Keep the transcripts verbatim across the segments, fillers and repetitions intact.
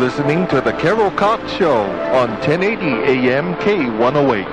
listening to the Carol Cox Show on ten eighty A M K one oh eight.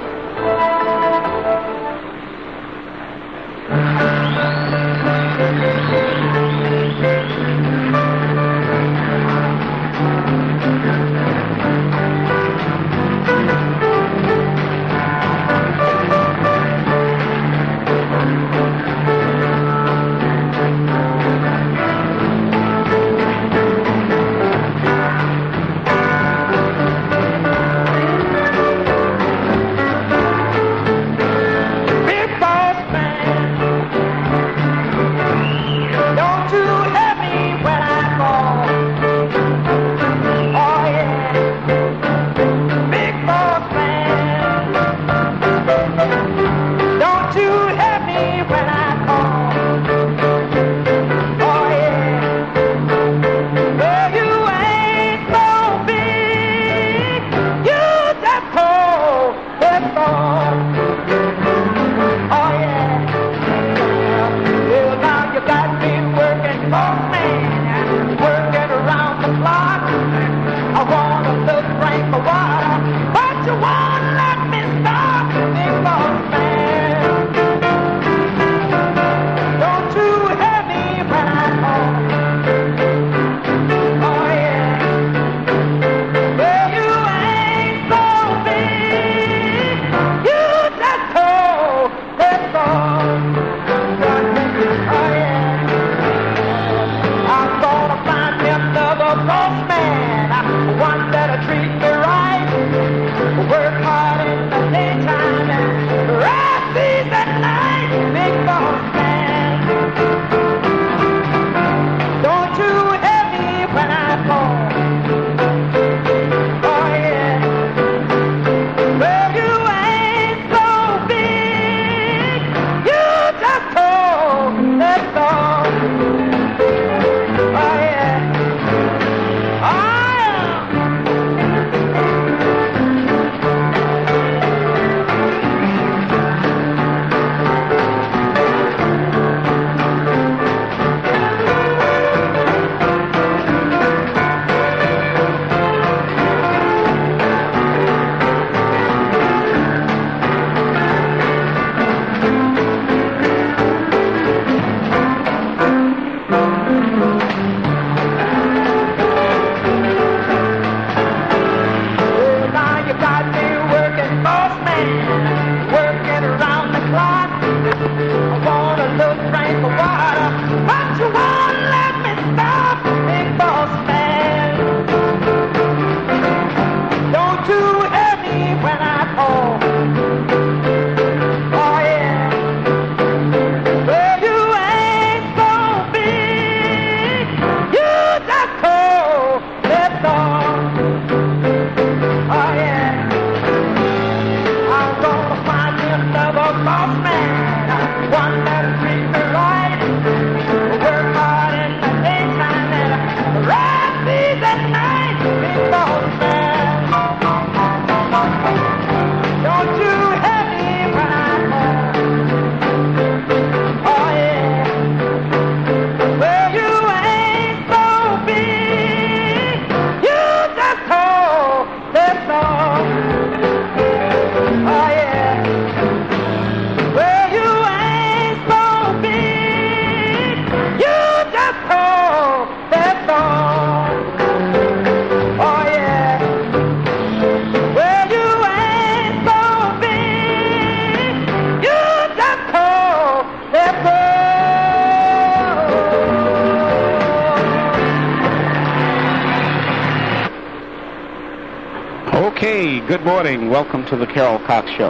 Good morning. Welcome to the Carol Cox Show.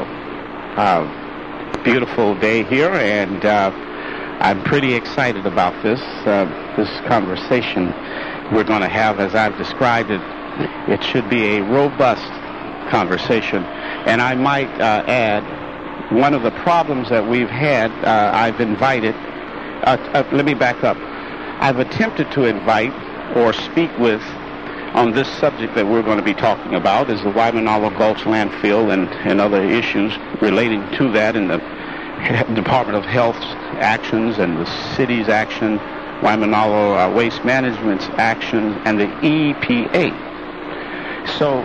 Uh, beautiful day here, and uh, I'm pretty excited about this, uh, this conversation we're going to have. As I've described it, it should be a robust conversation. And I might uh, add, one of the problems that we've had, uh, I've invited, uh, uh, let me back up. I've attempted to invite or speak with on this subject that we're going to be talking about is the Waimanalo Gulch landfill and, and other issues relating to that in the Department of Health's actions and the city's action, Waimanalo uh, Waste Management's action, and the E P A. So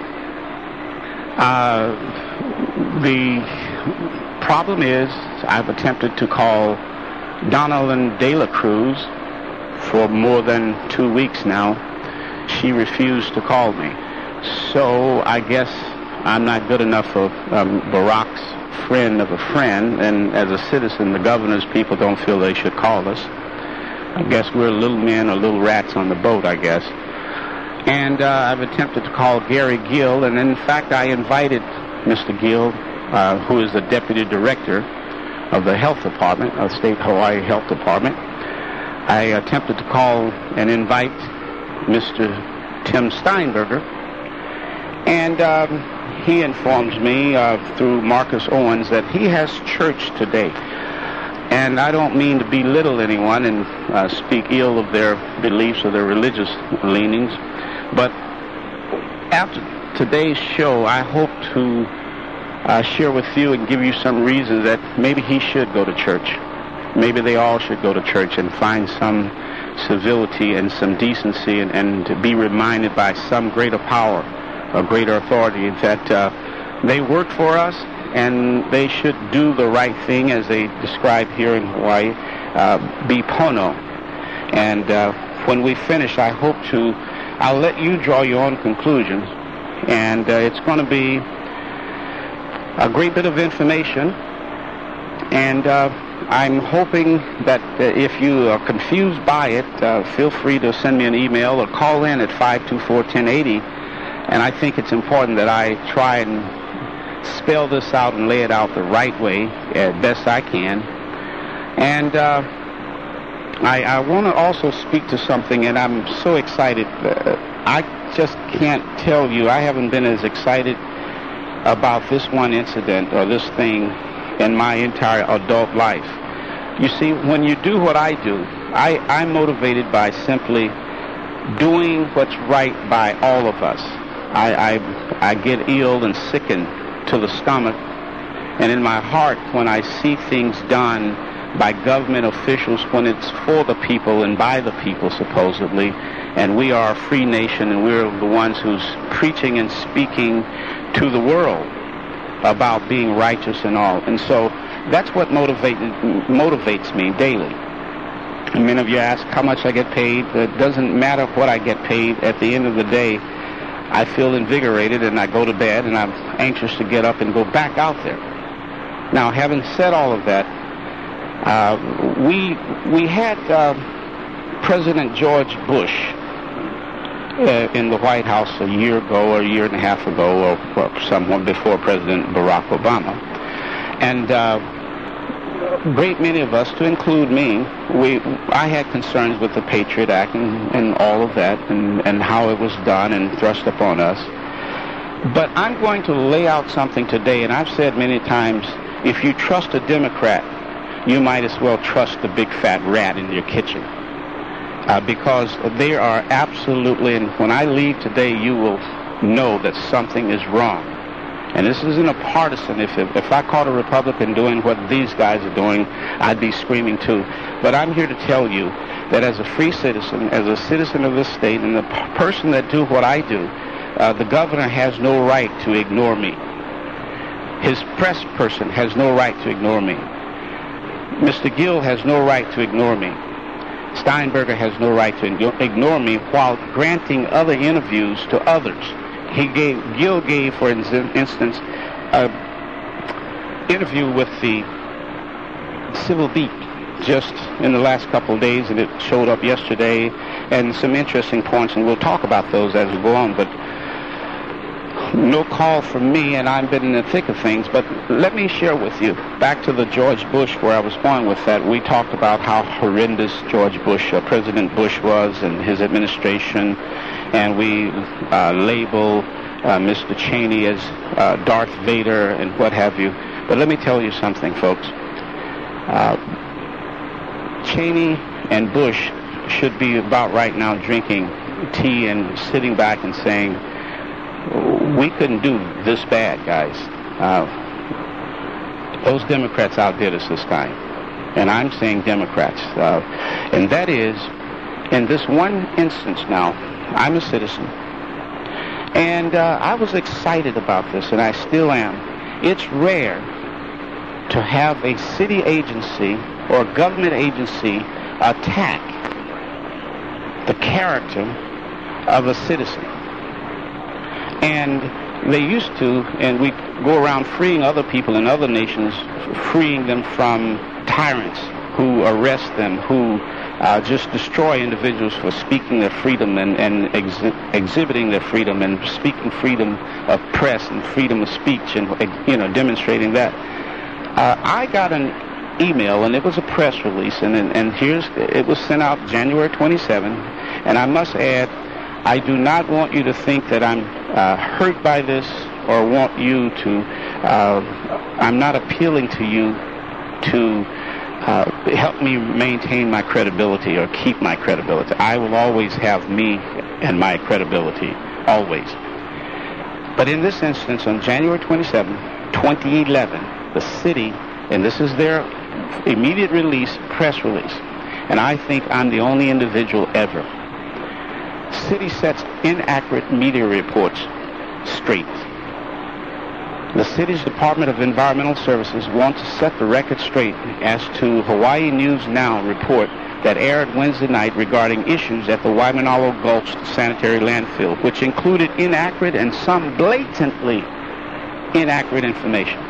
uh, the problem is I've attempted to call Donalyn De La Cruz for more than two weeks now. She refused to call me. So I guess I'm not good enough for um, Barack's friend of a friend, and as a citizen, the governor's people don't feel they should call us. I guess we're little men or little rats on the boat, I guess. And uh, I've attempted to call Gary Gill, and in fact I invited Mister Gill, uh, who is the deputy director of the health department, of State Hawaii Health Department. I attempted to call and invite Mister Tim Steinberger, and um, he informs me uh, through Marcus Owens that he has church today. And I don't mean to belittle anyone and uh, speak ill of their beliefs or their religious leanings, but after today's show, I hope to uh, share with you and give you some reasons that maybe he should go to church. Maybe they all should go to church and find some civility and some decency, and, and to be reminded by some greater power or greater authority that uh, they work for us, and they should do the right thing, as they describe here in Hawaii, uh, be pono. And uh, when we finish, I hope to, I'll let you draw your own conclusions, and uh, it's going to be a great bit of information, and uh, I'm hoping that uh, if you are confused by it, uh, feel free to send me an email or call in at five two four, one oh eight oh, and I think it's important that I try and spell this out and lay it out the right way as best I can. And uh, I, I want to also speak to something, and I'm so excited. Uh, I just can't tell you, I haven't been as excited about this one incident or this thing in my entire adult life. You see, when you do what I do, I, I'm motivated by simply doing what's right by all of us. I, I, I get ill and sickened to the stomach, and in my heart when I see things done by government officials when it's for the people and by the people, supposedly, and we are a free nation and we're the ones who's preaching and speaking to the world about being righteous and all. And so that's what motivate, motivates me daily. And many of you ask how much I get paid. It doesn't matter what I get paid. At the end of the day, I feel invigorated, and I go to bed, and I'm anxious to get up and go back out there. Now, having said all of that, uh, we we had uh, President George Bush uh, in the White House a year ago, or a year and a half ago, or, or someone before President Barack Obama. And uh, a great many of us, to include me, we I had concerns with the Patriot Act and, and all of that, and, and how it was done and thrust upon us. But I'm going to lay out something today, and I've said many times, if you trust a Democrat, you might as well trust the big fat rat in your kitchen. Uh, because they are absolutely, and when I leave today, you will know that something is wrong. And this isn't a partisan. If, if if I caught a Republican doing what these guys are doing, I'd be screaming too. But I'm here to tell you that as a free citizen, as a citizen of this state, and the p- person that do what I do, uh, the governor has no right to ignore me. His press person has no right to ignore me. Mister Gill has no right to ignore me. Steinberger has no right to ignore me while granting other interviews to others. He gave, Gill gave, for instance, an interview with the Civil Beat just in the last couple of days, and it showed up yesterday, and some interesting points, and we'll talk about those as we go on, but no call from me, and I've been in the thick of things. But let me share with you, back to the George Bush, where I was going with that. We talked about how horrendous George Bush, uh, President Bush was, and his administration, and we uh, label uh, Mister Cheney as uh, Darth Vader and what have you. But let me tell you something, folks. Uh, Cheney and Bush should be about right now drinking tea and sitting back and saying, we couldn't do this bad, guys. Uh, those Democrats outdid us this time. And I'm saying Democrats. Uh, and that is, in this one instance now, I'm a citizen, And uh, I was excited about this, and I still am. It's rare to have a city agency or a government agency attack the character of a citizen. And they used to, and we go around freeing other people in other nations, freeing them from tyrants who arrest them, who uh, just destroy individuals for speaking their freedom and, and exhi- exhibiting their freedom and speaking freedom of press and freedom of speech and, you know, demonstrating that. Uh, I got an email, and it was a press release, and, and, and here's, it was sent out January twenty-seventh, and I must add, I do not want you to think that I'm uh, hurt by this or want you to, uh, I'm not appealing to you to uh, help me maintain my credibility or keep my credibility. I will always have me and my credibility, always. But in this instance, on January twenty-seventh, twenty eleven, the city, and this is their immediate release, press release, and I think I'm the only individual ever. City sets inaccurate media reports straight. The city's Department of Environmental Services wants to set the record straight as to Hawaii News Now report that aired Wednesday night regarding issues at the Waimanalo Gulch sanitary landfill, which included inaccurate and some blatantly inaccurate information.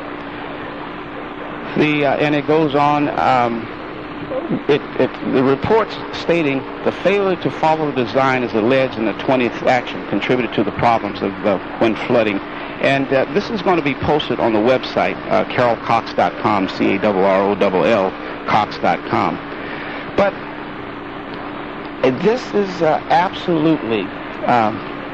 The uh, and it goes on. Um, It, it, the reports stating the failure to follow the design is alleged in the twentieth action contributed to the problems of uh, when flooding. And uh, this is going to be posted on the website, uh, carol cox dot com, C A R R O L L, cox dot com. But uh, this is uh, absolutely um,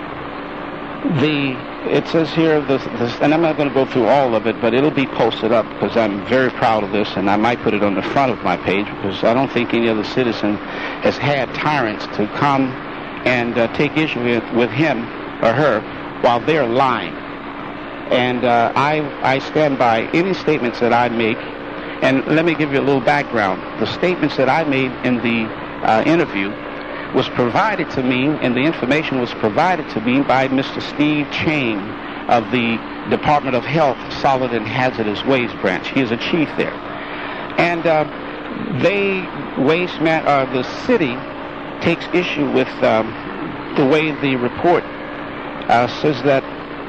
the... It says here, this, this, and I'm not going to go through all of it, but it'll be posted up because I'm very proud of this, and I might put it on the front of my page because I don't think any other citizen has had tyrants to come and uh, take issue with, with him or her while they're lying. And uh, I, I stand by any statements that I make, and let me give you a little background. The statements that I made in the uh, interview was provided to me, and the information was provided to me by Mister Steve Chang of the Department of Health Solid and Hazardous Waste Branch. He is a chief there. And uh, they, waste man, uh, the city takes issue with um, the way the report uh, says that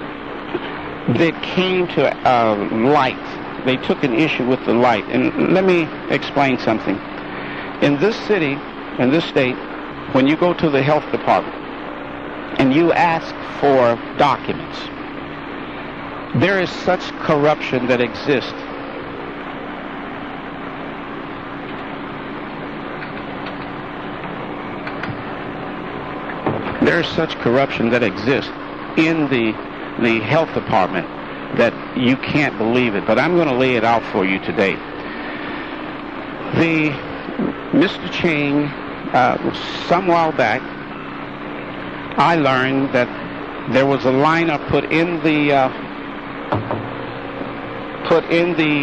they came to uh, light. They took an issue with the light. And let me explain something. In this city, in this state, when you go to the health department and you ask for documents, there is such corruption that exists. There is such corruption that exists in the the health department that you can't believe it. But I'm going to lay it out for you today. The Mister Chang, Uh, some while back, I learned that there was a liner put in the uh, put in the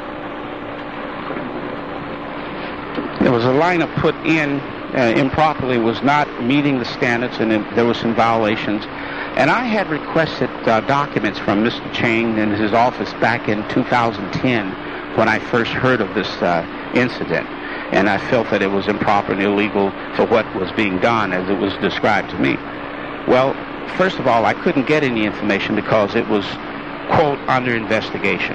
there was a liner put in uh, improperly, was not meeting the standards, and it, there were some violations. And I had requested uh, documents from Mister Chang in his office back in two thousand ten when I first heard of this uh, incident. And I felt that it was improper and illegal for what was being done as it was described to me. Well, first of all, I couldn't get any information because it was, quote, under investigation.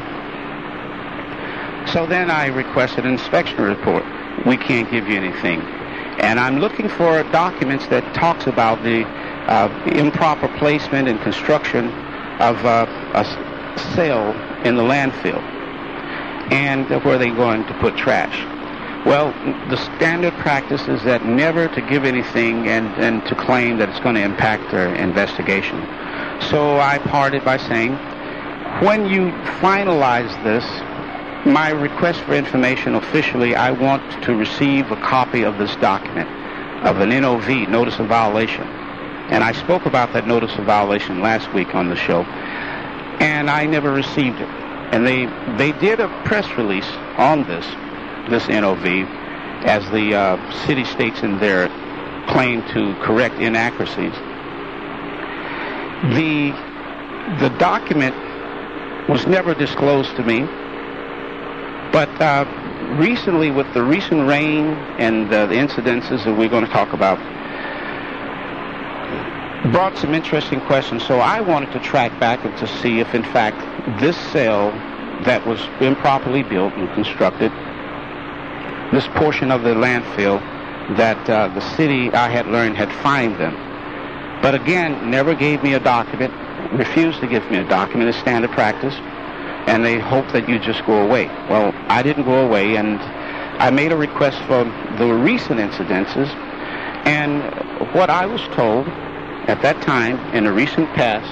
So then I requested an inspection report. We can't give you anything. And I'm looking for documents that talks about the uh, improper placement and construction of uh, a cell in the landfill and where they're going to put trash. Well, the standard practice is that never to give anything and, and to claim that it's going to impact their investigation. So I parted by saying, when you finalize this, my request for information officially, I want to receive a copy of this document, of an N O V, Notice of Violation. And I spoke about that Notice of Violation last week on the show, and I never received it. And they, they did a press release on this, this N O V, as the uh, city states in their claim to correct inaccuracies. The, the document was never disclosed to me, but uh, recently, with the recent rain and uh, the incidences that we're going to talk about, brought some interesting questions. So I wanted to track back and to see if, in fact, this cell that was improperly built and constructed, this portion of the landfill that uh, the city, I had learned, had fined them. But again, never gave me a document, refused to give me a document as standard practice, and they hope that you just go away. Well, I didn't go away, and I made a request for the recent incidences, and what I was told at that time in the recent past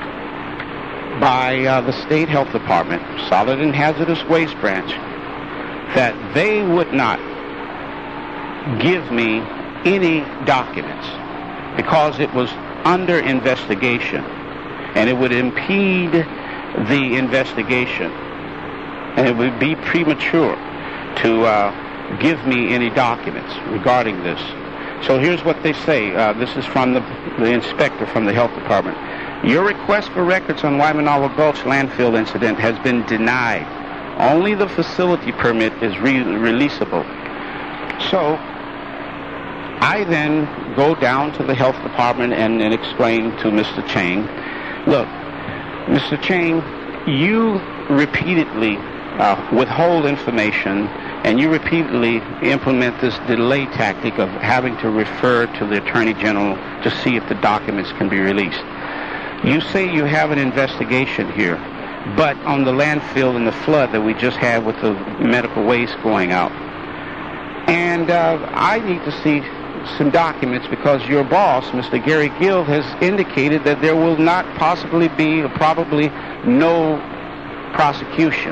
by uh, the State Health Department, Solid and Hazardous Waste Branch, that they would not give me any documents because it was under investigation and it would impede the investigation and it would be premature to uh, give me any documents regarding this. So here's what they say. Uh, this is from the, the inspector from the Health Department. Your request for records on Waimanalo Gulch landfill incident has been denied. Only the facility permit is re- releasable. So I then go down to the Health Department and, and explain to Mister Chang, look, Mister Chang, you repeatedly uh, withhold information and you repeatedly implement this delay tactic of having to refer to the Attorney General to see if the documents can be released. You say you have an investigation here, but on the landfill and the flood that we just had with the medical waste going out. And uh, I need to see some documents because your boss, Mister Gary Gill, has indicated that there will not possibly be, or probably no prosecution.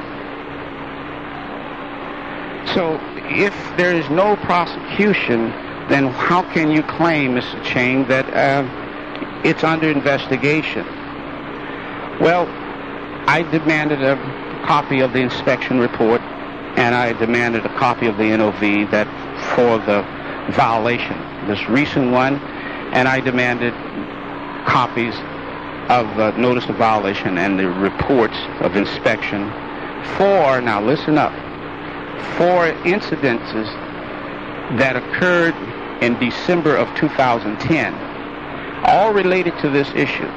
So if there is no prosecution, then how can you claim, Mister Chang, that uh, it's under investigation? Well, I demanded a copy of the inspection report, and I demanded a copy of the N O V that for the violation, this recent one, and I demanded copies of the notice of violation and the reports of inspection for, now listen up, for incidences that occurred in December of two thousand ten, all related to this issue.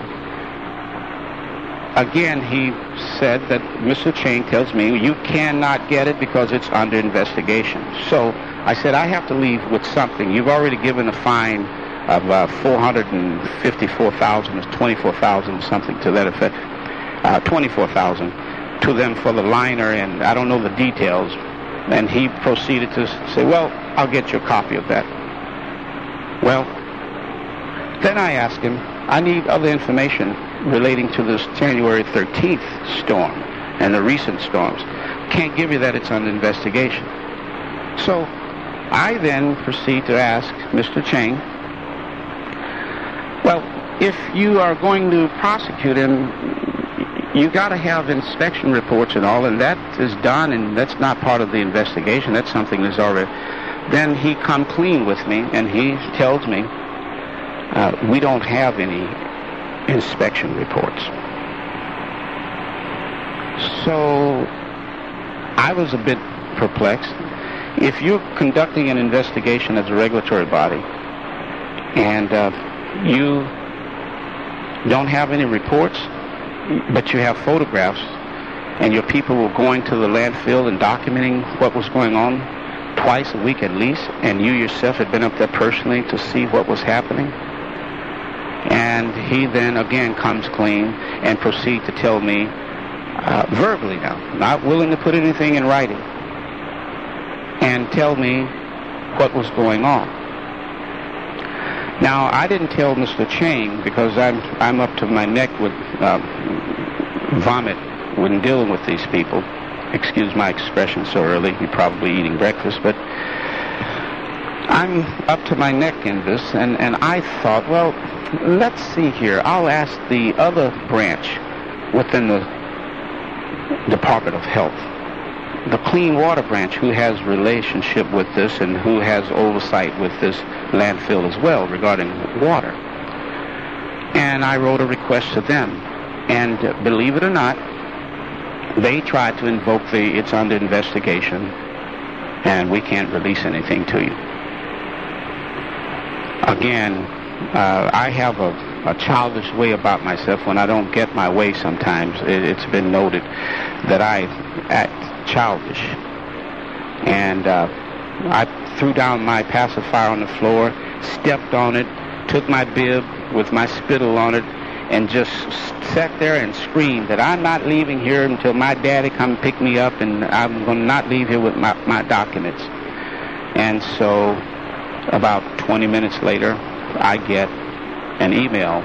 Again, he said that Mister Chang tells me you cannot get it because it's under investigation. So I said, I have to leave with something. You've already given a fine of uh, four hundred fifty-four thousand dollars, twenty-four thousand dollars, something to that effect, uh, twenty-four thousand dollars to them for the liner, and I don't know the details. And he proceeded to say, well, I'll get you a copy of that. Well, then I asked him, I need other information relating to this January thirteenth storm and the recent storms. Can't give you that, it's under investigation. So I then proceed to ask Mister Chang, well, if you are going to prosecute him, you got to have inspection reports and all, and that is done, and that's not part of the investigation. That's something that's already... Then he come clean with me, and he tells me, uh, we don't have any inspection reports. So I was a bit perplexed. If you're conducting an investigation as a regulatory body, and uh, you don't have any reports, but you have photographs, and your people were going to the landfill and documenting what was going on twice a week at least, and you yourself had been up there personally to see what was happening. And he then again comes clean and proceeds to tell me, uh, verbally now, not willing to put anything in writing, and tell me what was going on. Now, I didn't tell Mister Chang because I'm I'm up to my neck with uh, vomit when dealing with these people. Excuse my expression so early. You're probably eating breakfast, but I'm up to my neck in this, and, and I thought, well, let's see here. I'll ask the other branch within the Department of Health, the Clean Water Branch, who has relationship with this and who has oversight with this landfill as well regarding water. And I wrote a request to them. And uh, believe it or not, they tried to invoke the it's under investigation, and we can't release anything to you. Again, uh, I have a, a childish way about myself. When I don't get my way sometimes, it, it's been noted that I act childish. And uh, I threw down my pacifier on the floor, stepped on it, took my bib with my spittle on it, and just sat there and screamed that I'm not leaving here until my daddy come pick me up, and I'm going to not leave here with my, my documents. And so about twenty minutes later, I get an email,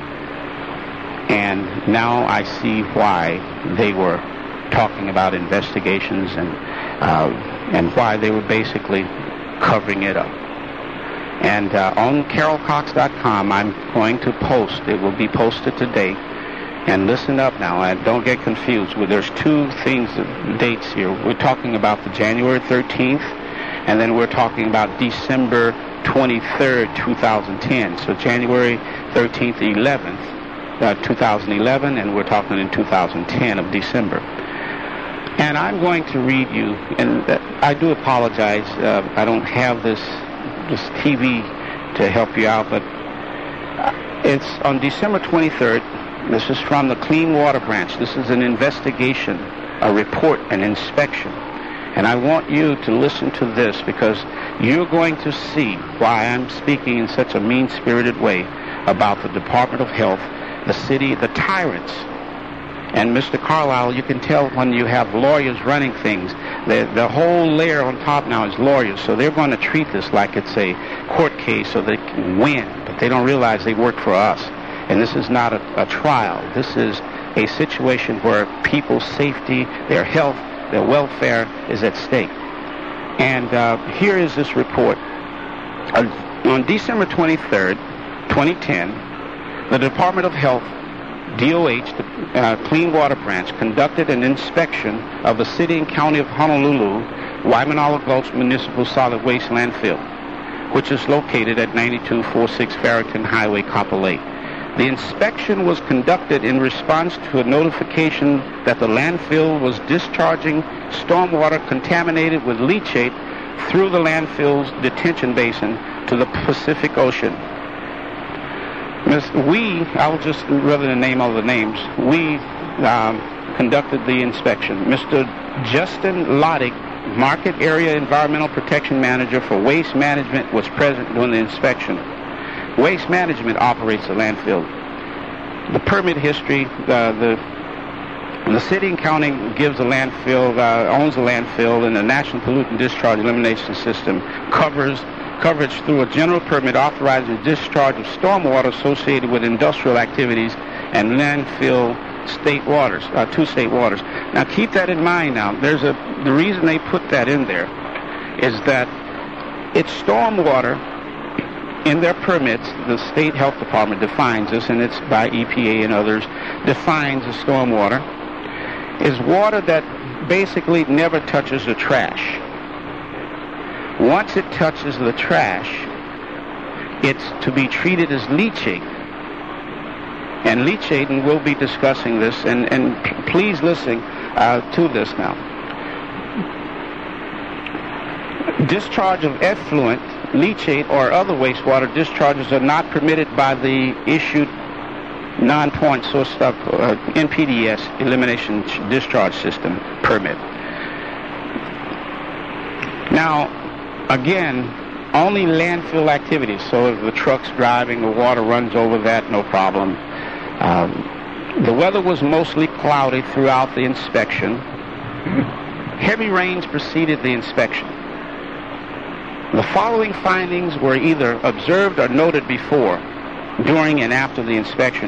and now I see why they were talking about investigations and uh, and why they were basically covering it up. And uh, on carol cox dot com, I'm going to post, it will be posted today, and listen up now, and don't get confused. Well, there's two things, dates here. We're talking about the January thirteenth, and then we're talking about December twenty-third, two thousand ten. So January thirteenth, eleventh, uh, two thousand eleven, and we're talking in two thousand ten of December. And I'm going to read you, and uh, I do apologize, uh, I don't have this this T V to help you out, but it's on December twenty-third. This is from the Clean Water Branch. This is an investigation, a report, an inspection. And I want you to listen to this, because you're going to see why I'm speaking in such a mean-spirited way about the Department of Health, the city, the tyrants. And Mister Carlisle, you can tell when you have lawyers running things, the, the whole layer on top now is lawyers, so they're going to treat this like it's a court case so they can win, but they don't realize they work for us. And this is not a, a trial. This is a situation where people's safety, their health, their welfare is at stake. And uh, here is this report. Uh, on December twenty-third, twenty ten, the Department of Health, D O H, the uh, Clean Water Branch, conducted an inspection of the city and county of Honolulu, Waimanalo Gulch Municipal Solid Waste Landfill, which is located at ninety-two forty-six Farrington Highway, Kapolei. The inspection was conducted in response to a notification that the landfill was discharging stormwater contaminated with leachate through the landfill's detention basin to the Pacific Ocean. Miss, we, I'll just, rather than name all the names, we um, conducted the inspection. Mister Justin Loddick, Market Area Environmental Protection Manager for Waste Management, was present during the inspection. Waste Management operates the landfill. The permit history, uh, the the city and county gives the landfill, uh, owns the landfill, and the National Pollutant Discharge Elimination System covers coverage through a general permit authorizing discharge of stormwater associated with industrial activities and landfill state waters, uh, to state waters. Now keep that in mind. Now there's a the reason they put that in there is that it's stormwater. In their permits, the State Health Department defines this, and it's by E P A and others, defines the stormwater, is water that basically never touches the trash. Once it touches the trash, it's to be treated as leachate. And leachate, and we'll be discussing this, and, and p- please listen uh, to this now. Discharge of effluent, leachate, or other wastewater discharges are not permitted by the issued non-point source of uh, N P D S, Elimination Discharge System permit. Now, again, only landfill activities. So if the truck's driving, the water runs over that, no problem. Um, the weather was mostly cloudy throughout the inspection. Heavy rains preceded the inspection. The following findings were either observed or noted before, during, and after the inspection.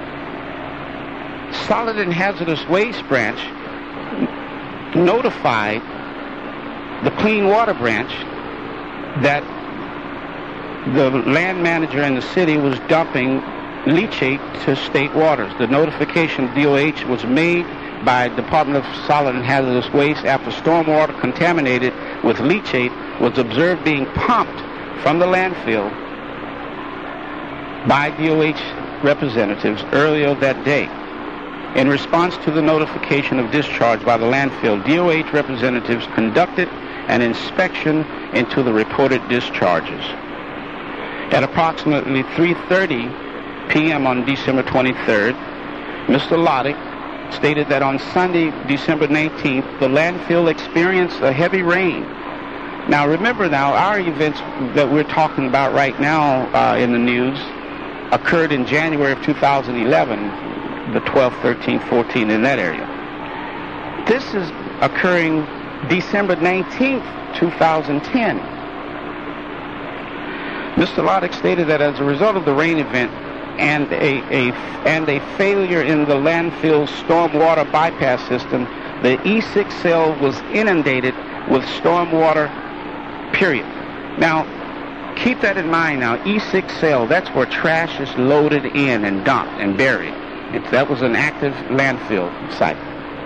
Solid and Hazardous Waste Branch notified the Clean Water Branch that the land manager in the city was dumping leachate to state waters. The notification of D O H was made by Department of Solid and Hazardous Waste after stormwater contaminated with leachate was observed being pumped from the landfill by D O H representatives earlier that day. In response to the notification of discharge by the landfill, D O H representatives conducted an inspection into the reported discharges. At approximately three thirty p.m. on December twenty-third, Mister Loddick stated that on Sunday, December nineteenth, the landfill experienced a heavy rain. Now, remember now, our events that we're talking about right now uh, in the news occurred in January of two thousand eleven, the twelfth, thirteenth, fourteenth, in that area. This is occurring December nineteenth, two thousand ten. Mister Loddick stated that as a result of the rain event and a, a, and a failure in the landfill's stormwater bypass system, the E six cell was inundated with stormwater, period. Now, keep that in mind now. E six cell, that's where trash is loaded in and dumped and buried. It's, that was an active landfill site.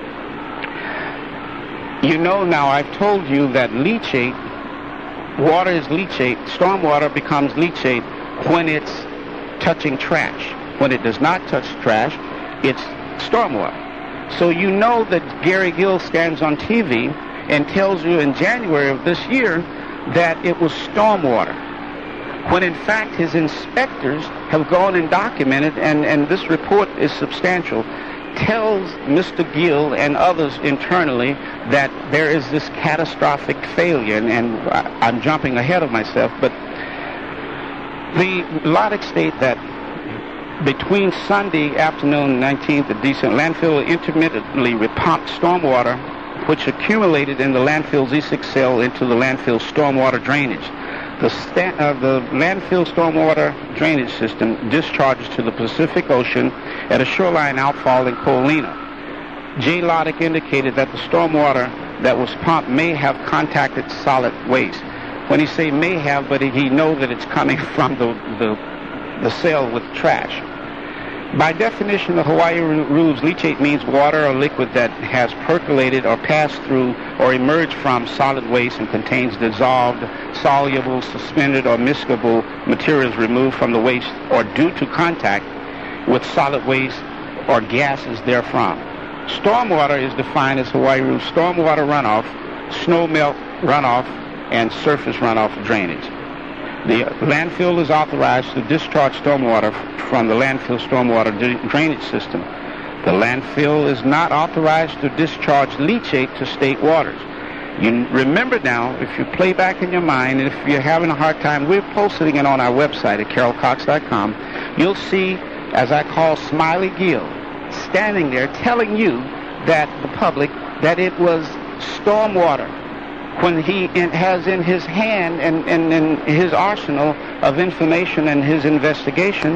You know now, I've told you that leachate, water is leachate, stormwater becomes leachate when it's touching trash. When it does not touch trash, it's stormwater. So you know that Gary Gill stands on T V and tells you in January of this year that it was stormwater, when in fact his inspectors have gone and documented, and, and this report is substantial, tells Mister Gill and others internally that there is this catastrophic failure, and, and I'm jumping ahead of myself, but the Loddick state that between Sunday afternoon, nineteenth of December, landfill intermittently repumped stormwater which accumulated in the landfill's E six cell into the landfill stormwater drainage. The, sta- uh, the landfill stormwater drainage system discharges to the Pacific Ocean at a shoreline outfall in Colina. Jay Loddick indicated that the stormwater that was pumped may have contacted solid waste. When he say may have, but he know that it's coming from the, the, the cell with trash. By definition, the Hawaii rules, leachate means water or liquid that has percolated or passed through or emerged from solid waste and contains dissolved, soluble, suspended, or miscible materials removed from the waste or due to contact with solid waste or gases therefrom. Stormwater is defined as Hawaii rules stormwater runoff, snow melt runoff, and surface runoff drainage. The landfill is authorized to discharge stormwater from the landfill stormwater drainage system. The landfill is not authorized to discharge leachate to state waters. You remember now, if you play back in your mind, and if you're having a hard time, we're posting it on our website at carol cox dot com. You'll see, as I call Smiley Gill, standing there telling you that the public that it was stormwater, when he has in his hand and in his arsenal of information and his investigation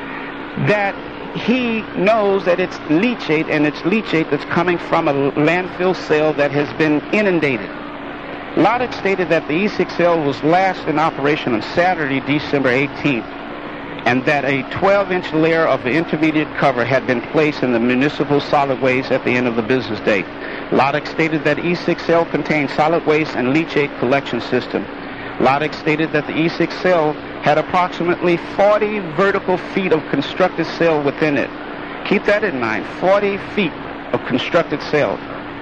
that he knows that it's leachate, and it's leachate that's coming from a landfill cell that has been inundated. Loddick stated that the E six cell was last in operation on Saturday, December eighteenth, and that a twelve-inch layer of the intermediate cover had been placed in the municipal solid waste at the end of the business day. Loddick stated that E six cell contained solid waste and leachate collection system. Loddick stated that the E six cell had approximately forty vertical feet of constructed cell within it. Keep that in mind, forty feet of constructed cell.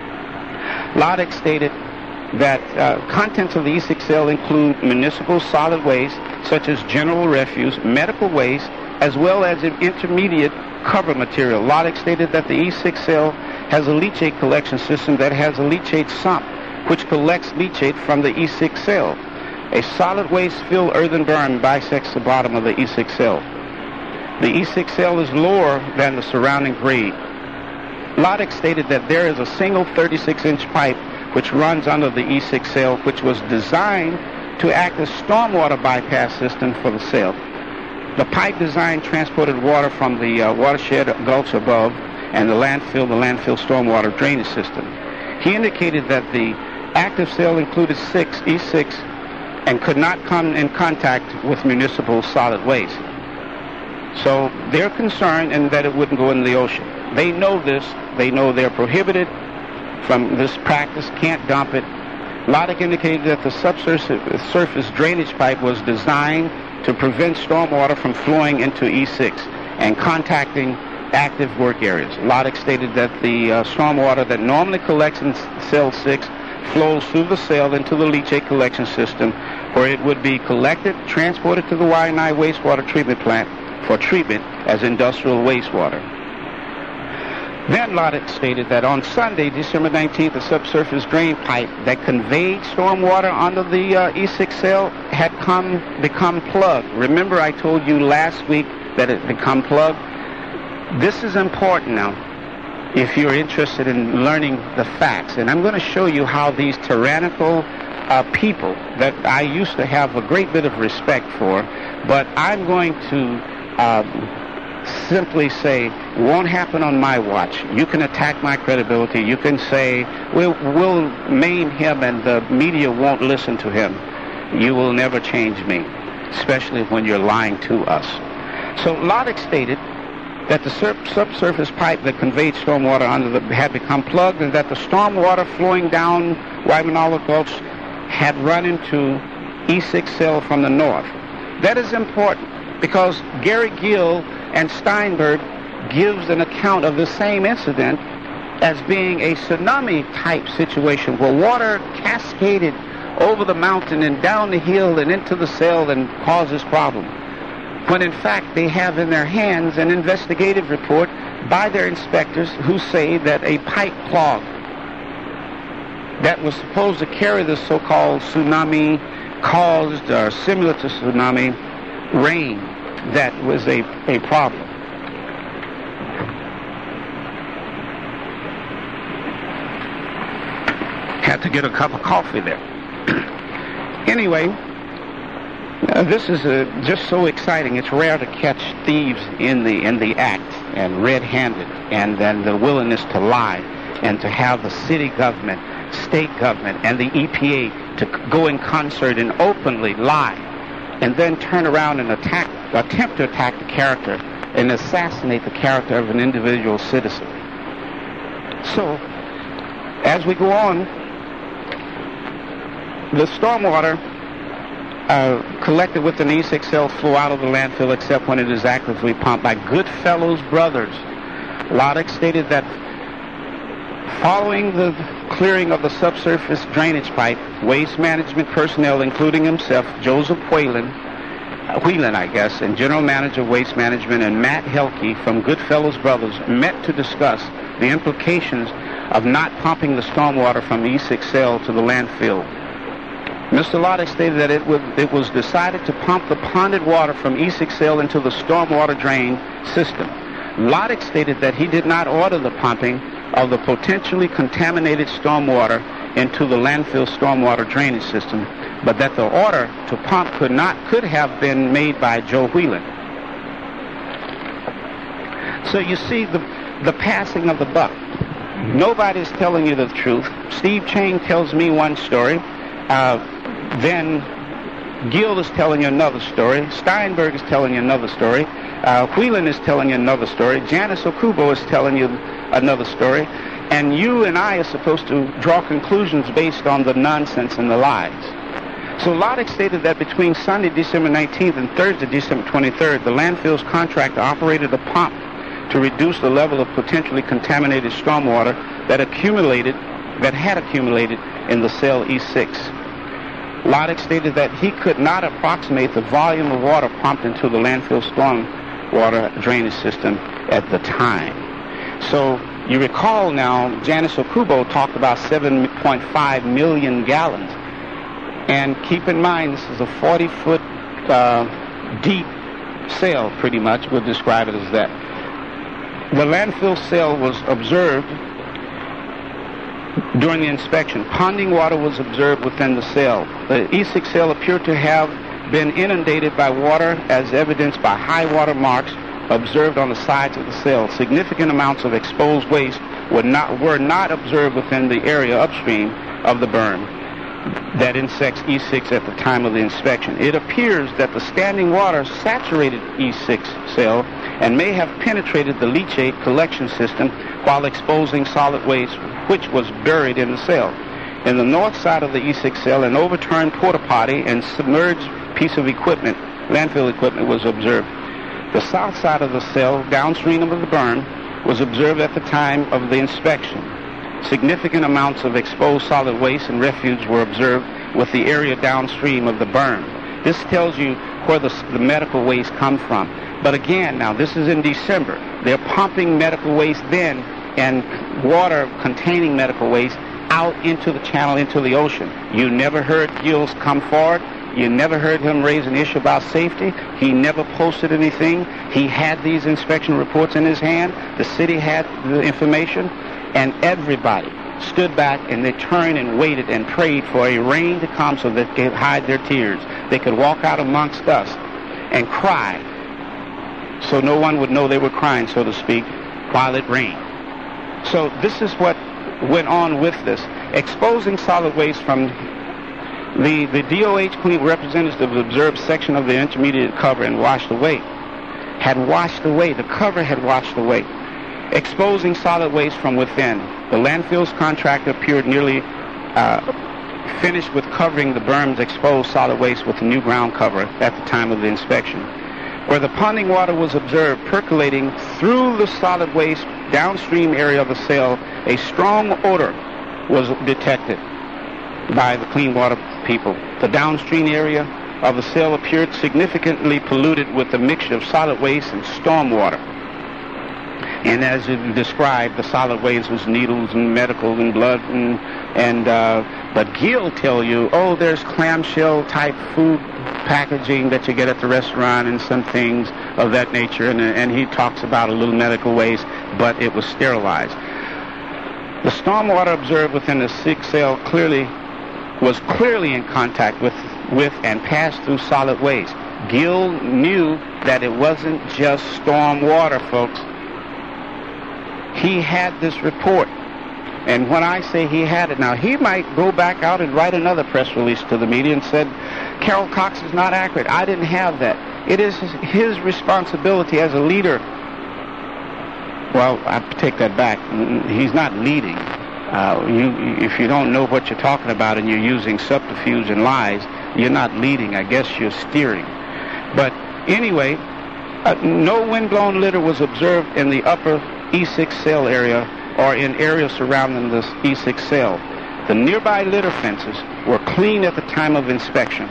Loddick stated that uh, contents of the E six cell include municipal solid waste, such as general refuse, medical waste, as well as intermediate cover material. Loddick stated that the E six cell has a leachate collection system that has a leachate sump, which collects leachate from the E six cell. A solid waste-filled earthen berm bisects the bottom of the E six cell. The E six cell is lower than the surrounding grade. Loddick stated that there is a single thirty-six inch pipe which runs under the E six cell, which was designed to act as stormwater bypass system for the cell. The pipe design transported water from the uh, watershed gulch above and the landfill, the landfill stormwater drainage system. He indicated that the active cell included six E six and could not come in contact with municipal solid waste. So they're concerned and that it wouldn't go into the ocean. They know this. They know they're prohibited from this practice, can't dump it. Loddick indicated that the subsurface surface drainage pipe was designed to prevent stormwater from flowing into E six. and contacting active work areas. Loddick stated that the uh, stormwater that normally collects in Cell six flows through the cell into the leachate collection system, where it would be collected, transported to the Y and I wastewater treatment plant for treatment as industrial wastewater. Then Loddick stated that on Sunday, December nineteenth, a subsurface drain pipe that conveyed stormwater under the uh, E six cell had come become plugged. Remember I told you last week that it become plugged? This is important now if you're interested in learning the facts. And I'm going to show you how these tyrannical uh, people that I used to have a great bit of respect for, but I'm going to uh, simply say, won't happen on my watch. You can attack my credibility. You can say, we'll, we'll maim him and the media won't listen to him. You will never change me, especially when you're lying to us. So Loddick stated that the sur- subsurface pipe that conveyed stormwater under the had become plugged, and that the stormwater flowing down Waimanalo Gulch had run into E six cell from the north. That is important because Gary Gill and Steinberg gives an account of the same incident as being a tsunami-type situation where water cascaded over the mountain and down the hill and into the cell and causes problems, when in fact they have in their hands an investigative report by their inspectors who say that a pipe clog that was supposed to carry the so-called tsunami-caused or similar to tsunami rain, that was a, a problem. Had to get a cup of coffee there. Anyway, Uh, this is uh, just so exciting. It's rare to catch thieves in the in the act and red-handed, and then the willingness to lie, and to have the city government, state government, and the E P A to c- go in concert and openly lie, and then turn around and attack, attempt to attack the character and assassinate the character of an individual citizen. So, as we go on, the stormwater Uh, collected within E six cell flow out of the landfill except when it is actively pumped by Goodfellows Brothers. Loddick stated that following the clearing of the subsurface drainage pipe, waste management personnel, including himself, Joseph Whelan, uh, Whelan, I guess, and General Manager of Waste Management, and Matt Helke from Goodfellows Brothers met to discuss the implications of not pumping the stormwater from E six cell to the landfill. Mister Loddick stated that it was, it was decided to pump the ponded water from E six cell into the stormwater drain system. Loddick stated that he did not order the pumping of the potentially contaminated stormwater into the landfill stormwater drainage system, but that the order to pump could not could have been made by Joe Whelan. So you see the the passing of the buck. Nobody's telling you the truth. Steve Chang tells me one story. Uh, then Gill is telling you another story. Steinberg is telling you another story. Uh, Whelan is telling you another story. Janice Okubo is telling you another story. And you and I are supposed to draw conclusions based on the nonsense and the lies. So Loddick stated that between Sunday, December nineteenth, and Thursday, December twenty-third, the landfill's contractor operated a pump to reduce the level of potentially contaminated stormwater that accumulated, that had accumulated in the cell E six. Loddick stated that he could not approximate the volume of water pumped into the landfill stormwater drainage system at the time. So you recall now, Janice Okubo talked about seven point five million gallons. And keep in mind, this is a forty-foot uh, deep cell, pretty much. We'll describe it as that. The landfill cell was observed during the inspection. Ponding water was observed within the cell. The E six cell appeared to have been inundated by water, as evidenced by high water marks observed on the sides of the cell. Significant amounts of exposed waste were not, were not observed within the area upstream of the berm that insects E six at the time of the inspection. It appears that the standing water saturated E six cell and may have penetrated the leachate collection system while exposing solid waste which was buried in the cell. In the north side of the E six cell, an overturned porta potty and submerged piece of equipment, landfill equipment, was observed. The south side of the cell, downstream of the berm, was observed at the time of the inspection. Significant amounts of exposed solid waste and refuse were observed with the area downstream of the berm. This tells you where the, the medical waste come from. But again, now this is in December. They're pumping medical waste then and water containing medical waste out into the channel, into the ocean. You never heard Gills come forward. You never heard him raise an issue about safety. He never posted anything. He had these inspection reports in his hand. The city had the information. And everybody stood back and they turned and waited and prayed for a rain to come so that they could hide their tears. They could walk out amongst us and cry so no one would know they were crying, so to speak, while it rained. So this is what went on with this. Exposing solid waste from the, the D O H clean representative observed section of the intermediate cover and washed away. Had washed away. The cover had washed away. Exposing solid waste from within. The landfill's contractor appeared nearly uh, finished with covering the berm's exposed solid waste with a new ground cover at the time of the inspection. Where the ponding water was observed percolating through the solid waste downstream area of the cell, a strong odor was detected by the clean water people. The downstream area of the cell appeared significantly polluted with a mixture of solid waste and storm water. And as you described, the solid waste was needles and medical and blood, and and uh, but Gill tell you, oh, there's clamshell type food packaging that you get at the restaurant and some things of that nature, and and he talks about a little medical waste, but it was sterilized. The stormwater observed within the six cell clearly was clearly in contact with with and passed through solid waste. Gill knew that it wasn't just storm water, folks. He had this report. And when I say he had it, now he might go back out and write another press release to the media and said, Carol Cox is not accurate. I didn't have that. It is his responsibility as a leader. Well, I take that back. He's not leading. Uh, you, if you don't know what you're talking about and you're using subterfuge and lies, you're not leading. I guess you're steering. But anyway, uh, no windblown litter was observed in the upper E six cell area or in areas surrounding this E six cell. The nearby litter fences were clean at the time of inspection.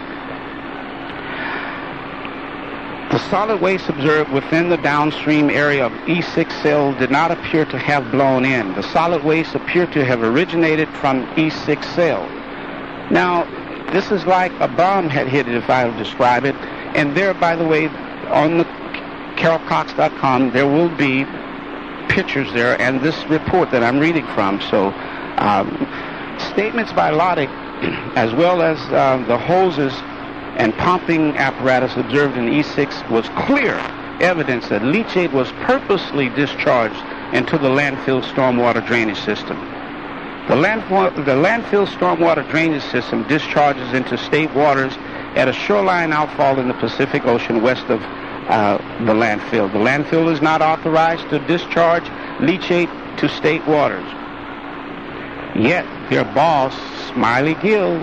The solid waste observed within the downstream area of E six cell did not appear to have blown in. The solid waste appeared to have originated from E six cell. Now, this is like a bomb had hit it, if I would describe it. And there, by the way, on the carol cox dot com, there will be pictures there and this report that I'm reading from. So um, statements by Lottie, as well as uh, the hoses and pumping apparatus observed in E six, was clear evidence that leachate was purposely discharged into the landfill stormwater drainage system. The, landfill, the landfill stormwater drainage system discharges into state waters at a shoreline outfall in the Pacific Ocean west of Uh, the landfill. The landfill is not authorized to discharge leachate to state waters. Yet their boss, Smiley Gill,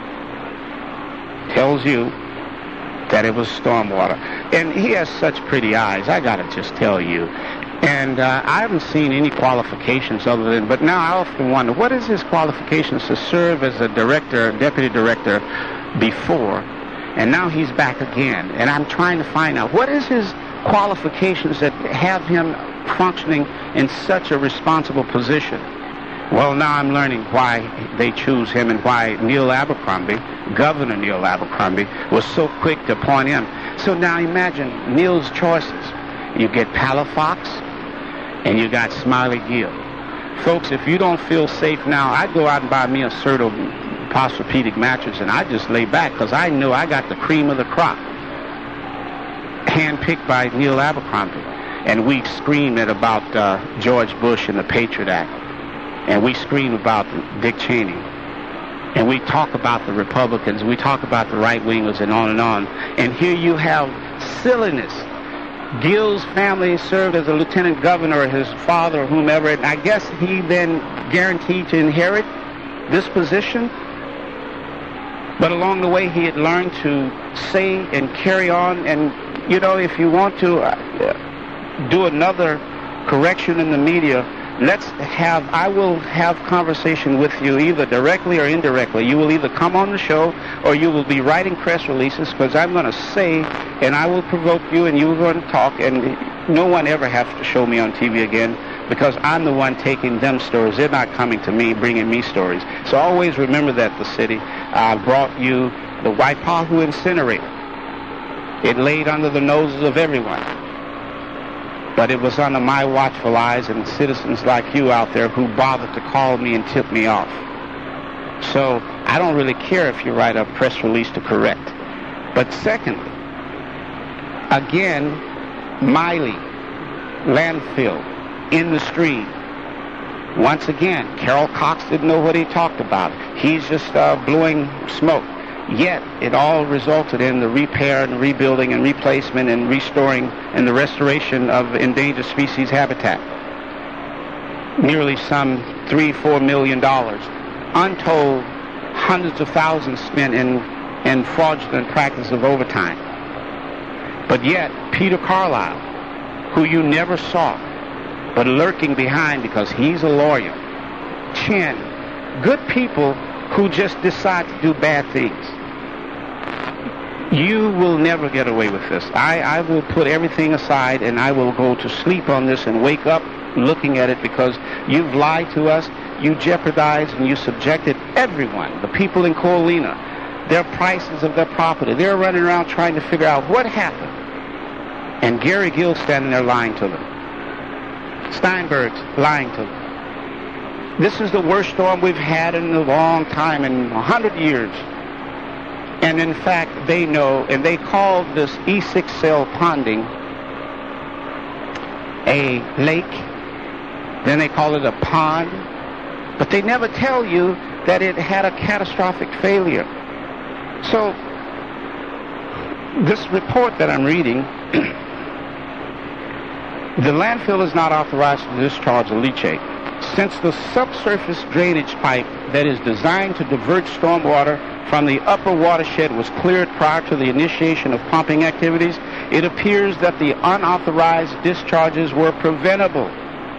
tells you that it was stormwater. And he has such pretty eyes, I gotta just tell you. And uh, I haven't seen any qualifications other than, but now I often wonder, what is his qualifications to serve as a director, deputy director before? And now he's back again. And I'm trying to find out, what is his qualifications that have him functioning in such a responsible position? Well, now I'm learning why they choose him and why Neil Abercrombie, Governor Neil Abercrombie, was so quick to appoint him. So now imagine Neil's choices. You get Palafox and you got Smiley Gill. Folks, if you don't feel safe now, I'd go out and buy me a Serto Posturepedic mattress and I just lay back because I know I got the cream of the crop, handpicked by Neil Abercrombie. And we scream at about uh, George Bush and the Patriot Act, and we scream about Dick Cheney, and we talk about the Republicans, we talk about the right-wingers, and on and on. And here you have silliness. Gill's family served as a lieutenant governor, or his father, or whomever, and I guess he then guaranteed to inherit this position. But along the way, he had learned to say and carry on and you know, if you want to uh, do another correction in the media, let's have, I will have conversation with you either directly or indirectly. You will either come on the show or you will be writing press releases, because I'm going to say, and I will provoke you, and you're going to talk, and no one ever has to show me on T V again, because I'm the one taking them stories. They're not coming to me, bringing me stories. So always remember that, the city. I brought you the Waipahu incinerator. It laid under the noses of everyone. But it was under my watchful eyes and citizens like you out there who bothered to call me and tip me off. So I don't really care if you write a press release to correct. But secondly, again, Miley, landfill, in the stream. Once again, Carol Cox didn't know what he talked about. He's just uh, blowing smoke. Yet it all resulted in the repair and rebuilding and replacement and restoring and the restoration of endangered species habitat. Nearly some three, four million dollars. Untold hundreds of thousands spent in, in fraudulent practice of overtime. But yet, Peter Carlisle, who you never saw, but lurking behind because he's a lawyer, Chin, good people who just decide to do bad things. You will never get away with this. I, I will put everything aside and I will go to sleep on this and wake up looking at it, because you've lied to us, you jeopardized and you subjected everyone, the people in Colina, their prices of their property. They're running around trying to figure out what happened. And Gary Gill standing there lying to them. Steinberg's lying to them. This is the worst storm we've had in a long time, in a hundred years. And in fact, they know, and they call this E six cell ponding a lake. Then they call it a pond. But they never tell you that it had a catastrophic failure. So, this report that I'm reading, the landfill is not authorized to discharge the leachate. Since the subsurface drainage pipe that is designed to divert stormwater from the upper watershed was cleared prior to the initiation of pumping activities, it appears that the unauthorized discharges were preventable.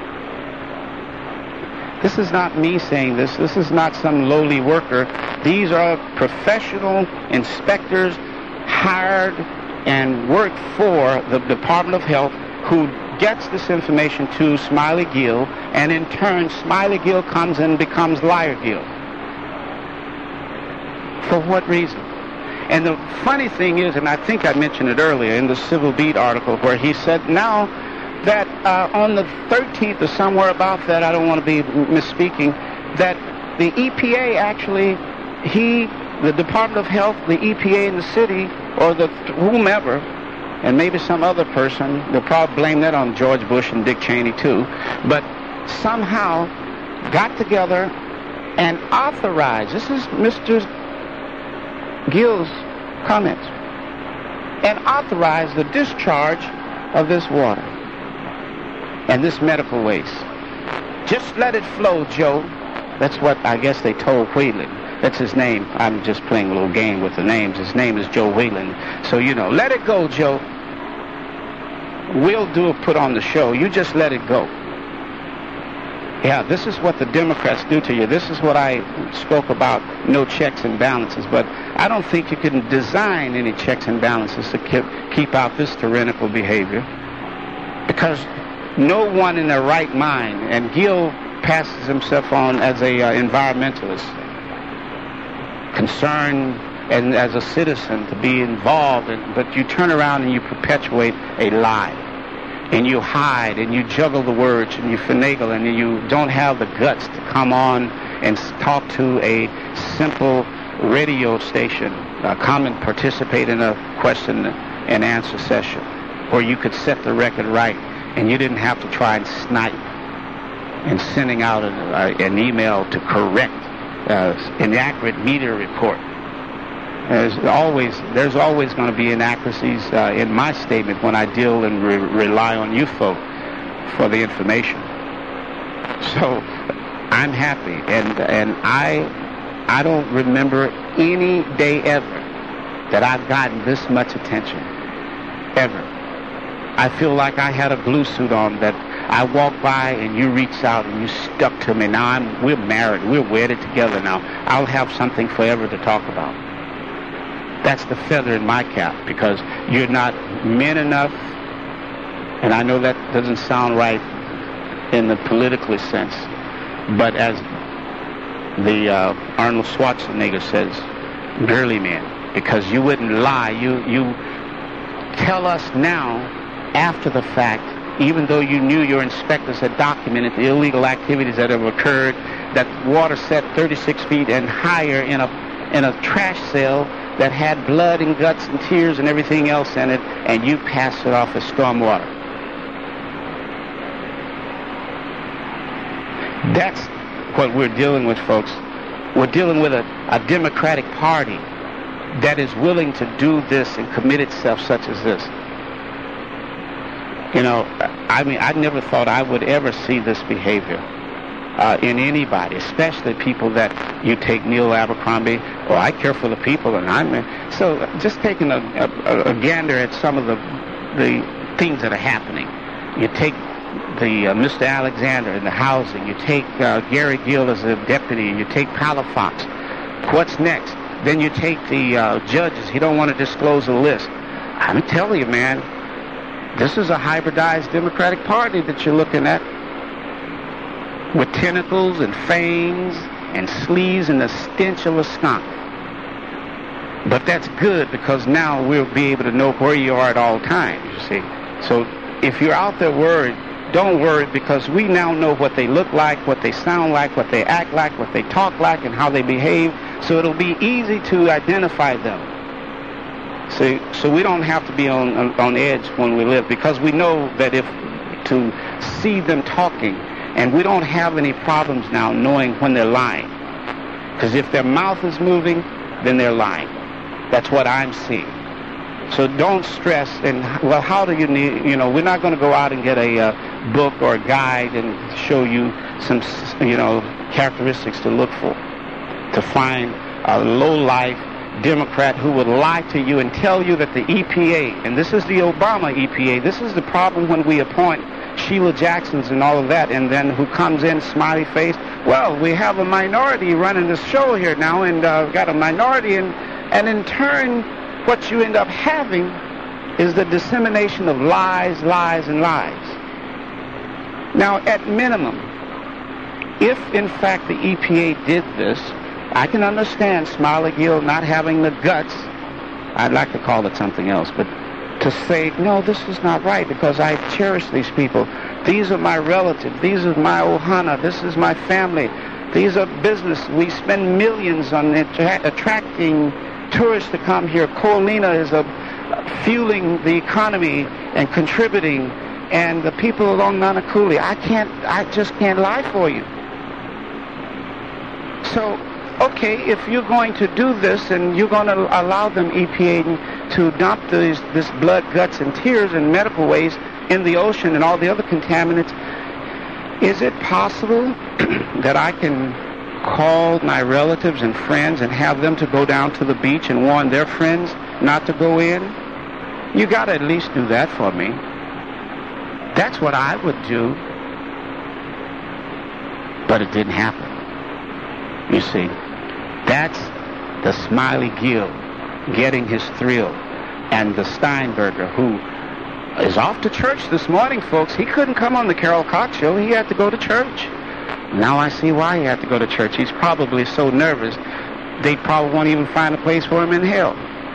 This is not me saying this. This is not some lowly worker. These are professional inspectors hired and work for the Department of Health, who gets this information to Smiley Gill, and in turn, Smiley Gill comes and becomes Liar Gill. For what reason? And the funny thing is, and I think I mentioned it earlier in the Civil Beat article, where he said now that uh, on the thirteenth or somewhere about that, I don't want to be misspeaking, that the E P A actually, he, the Department of Health, the E P A in the city, or the whomever, and maybe some other person, they'll probably blame that on George Bush and Dick Cheney too, but somehow got together and authorized, this is Mister Gill's comments, and authorized the discharge of this water and this medical waste. Just let it flow, Joe. That's what I guess they told Whelan. That's his name. I'm just playing a little game with the names. His name is Joe Whelan. So, you know, let it go, Joe. We'll do a put on the show. You just let it go. Yeah, this is what the Democrats do to you. This is what I spoke about, no checks and balances. But I don't think you can design any checks and balances to keep, keep out this tyrannical behavior. Because no one in their right mind, and Gill passes himself on as a uh, environmentalist, concerned and as a citizen to be involved, in, but you turn around and you perpetuate a lie. And you hide, and you juggle the words, and you finagle, and you don't have the guts to come on and talk to a simple radio station, uh, come and participate in a question and answer session, where you could set the record right, and you didn't have to try and snipe and sending out an, uh, an email to correct uh, inaccurate media report. There's always, there's always going to be inaccuracies uh, in my statement when I deal and re- rely on you folk for the information. So I'm happy, and and I I don't remember any day ever that I've gotten this much attention. ever. I feel like I had a glue suit on that I walked by and you reached out and you stuck to me. Now I'm, we're married. We're wedded together now. I'll have something forever to talk about. That's the feather in my cap, because you're not men enough, and I know that doesn't sound right in the political sense, but as the uh, Arnold Schwarzenegger says, girly men, because you wouldn't lie. You, you tell us now, after the fact, even though you knew your inspectors had documented the illegal activities that have occurred, that water set thirty-six feet and higher in a in a trash cell that had blood and guts and tears and everything else in it, and you passed it off as stormwater. That's what we're dealing with, folks. We're dealing with a, a Democratic Party that is willing to do this and commit itself such as this. You know, I mean, I never thought I would ever see this behavior uh, in anybody, especially people that you take Neil Abercrombie, or I care for the people, and I'm so just taking a, a, a gander at some of the the things that are happening. You take the uh, Mister Alexander in the housing, you take uh, Gary Gill as a deputy, you take Palafox. What's next? Then you take the uh, judges. He don't want to disclose a list. I'm telling you, man, this is a hybridized Democratic Party that you're looking at, with tentacles and fangs and sleeves and the stench of a skunk. But that's good, because now we'll be able to know where you are at all times, you see. So if you're out there worried, don't worry, because we now know what they look like, what they sound like, what they act like, what they talk like, and how they behave. So it'll be easy to identify them. So, so we don't have to be on, on, on edge when we live, because we know that if to see them talking, and we don't have any problems now knowing when they're lying. Because if their mouth is moving, then they're lying. That's what I'm seeing. So don't stress. And, well, how do you need, you know, we're not going to go out and get a uh, book or a guide and show you some, you know, characteristics to look for, to find a low-life Democrat who would lie to you and tell you that the E P A, and this is the Obama E P A, this is the problem when we appoint Sheila Jacksons and all of that, and then who comes in smiley face, well, we have a minority running this show here now, and uh, got a minority, and, and in turn, what you end up having is the dissemination of lies, lies, and lies. Now, at minimum, if in fact the E P A did this, I can understand Smiley Gill not having the guts, I'd like to call it something else, but to say, no, this is not right, because I cherish these people. These are my relatives. These are my ohana. This is my family. These are business. We spend millions on attra- attracting tourists to come here. Colina is a, uh, fueling the economy and contributing, and the people along Nanakuli, I can't, I just can't lie for you. So, okay, if you're going to do this and you're going to allow them, E P A, to dump these, this blood, guts, and tears in medical waste in the ocean and all the other contaminants, is it possible that I can call my relatives and friends and have them to go down to the beach and warn their friends not to go in? You got to at least do that for me. That's what I would do. But it didn't happen. You see, that's the Smiley Gill getting his thrill, and the Steinberger, who is off to church this morning, folks. He couldn't come on the Carol Cox Show. He had to go to church. Now I see why he had to go to church. He's probably so nervous, they probably won't even find a place for him in hell.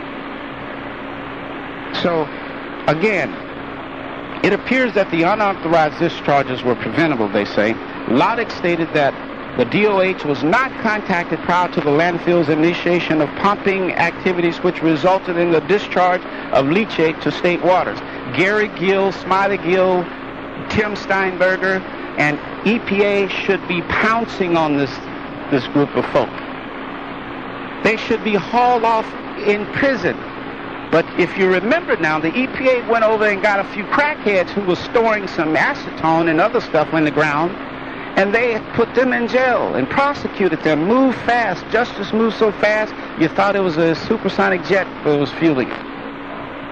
So, again, it appears that the unauthorized discharges were preventable, they say. Loddick stated that the D O H was not contacted prior to the landfill's initiation of pumping activities, which resulted in the discharge of leachate to state waters. Gary Gill, Smiley Gill, Tim Steinberger, and E P A should be pouncing on this, this group of folk. They should be hauled off in prison. But if you remember now, the E P A went over and got a few crackheads who were storing some acetone and other stuff in the ground, and they put them in jail and prosecuted them. Move fast. Justice moved so fast, you thought it was a supersonic jet that was fueling it.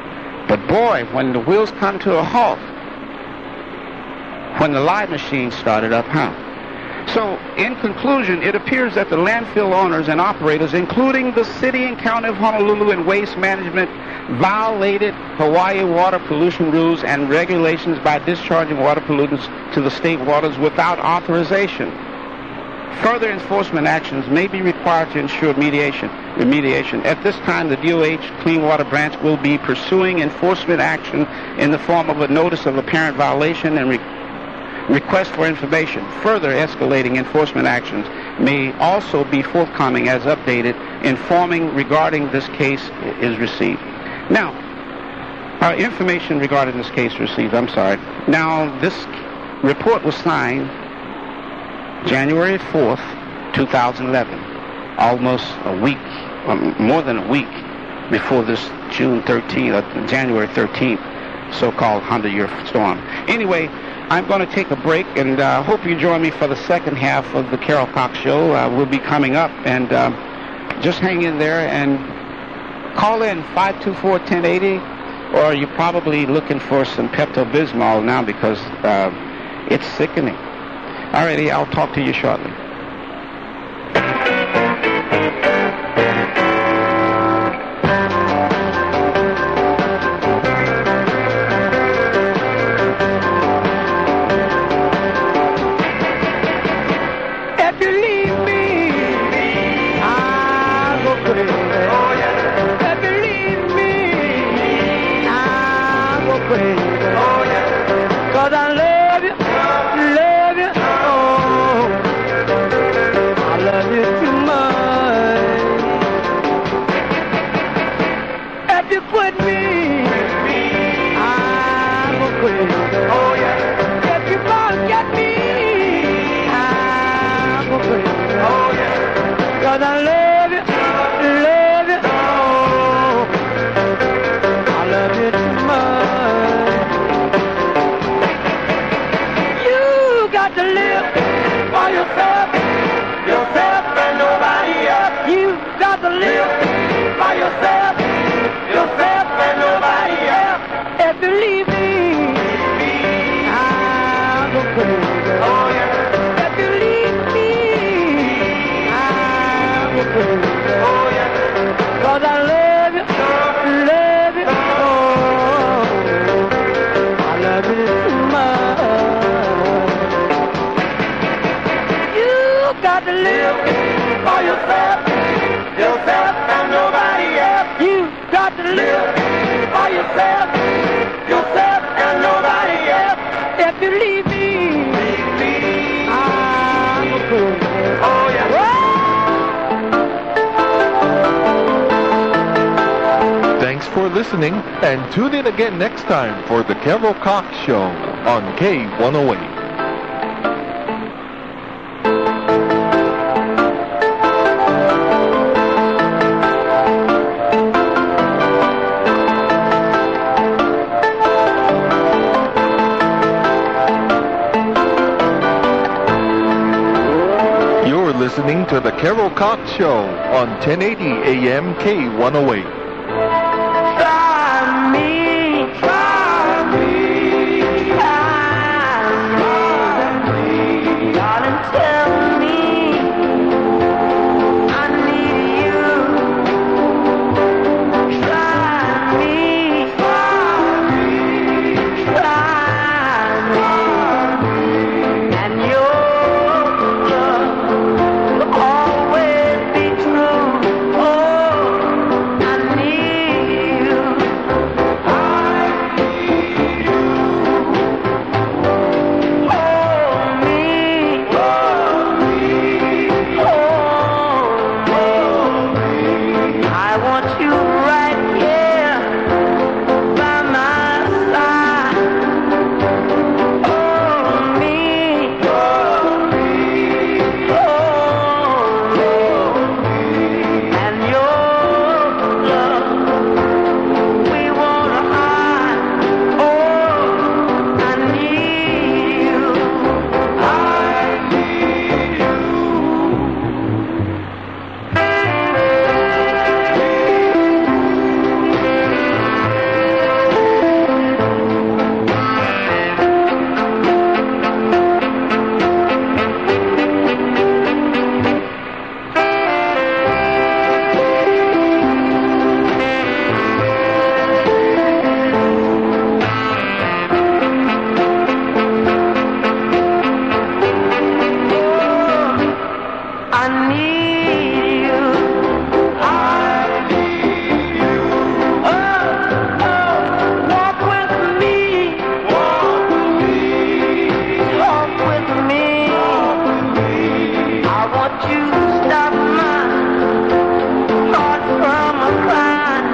But boy, when the wheels come to a halt, when the lie machine started up, huh? So, in conclusion, it appears that the landfill owners and operators, including the city and county of Honolulu and Waste Management, violated Hawaii water pollution rules and regulations by discharging water pollutants to the state waters without authorization. Further enforcement actions may be required to ensure mediation, remediation. At this time, the D O H Clean Water Branch will be pursuing enforcement action in the form of a notice of apparent violation and re- request for information. Further escalating enforcement actions may also be forthcoming as updated, informing regarding this case is received. Now, uh, information regarding this case received, I'm sorry. Now, this report was signed January fourth, two thousand eleven, almost a week, um, more than a week before this June thirteenth, uh, January thirteenth, so-called hundred-year storm. Anyway, I'm going to take a break, and I uh, hope you join me for the second half of the Carol Cox Show. Uh, we'll be coming up, and uh, just hang in there and call in five two four, one oh eight oh, or you're probably looking for some Pepto-Bismol now because uh, it's sickening. All righty, I'll talk to you shortly. Thanks for listening, and tune in again next time for the Carol Cox Show on K one oh eight. Listening to the Carol Cox Show on ten eighty A M K one oh eight. Try me, try me, try me, darling, tell me I need you. Try me, try me, try me, and your love always be true. Oh, I need you to stop my heart from a cry.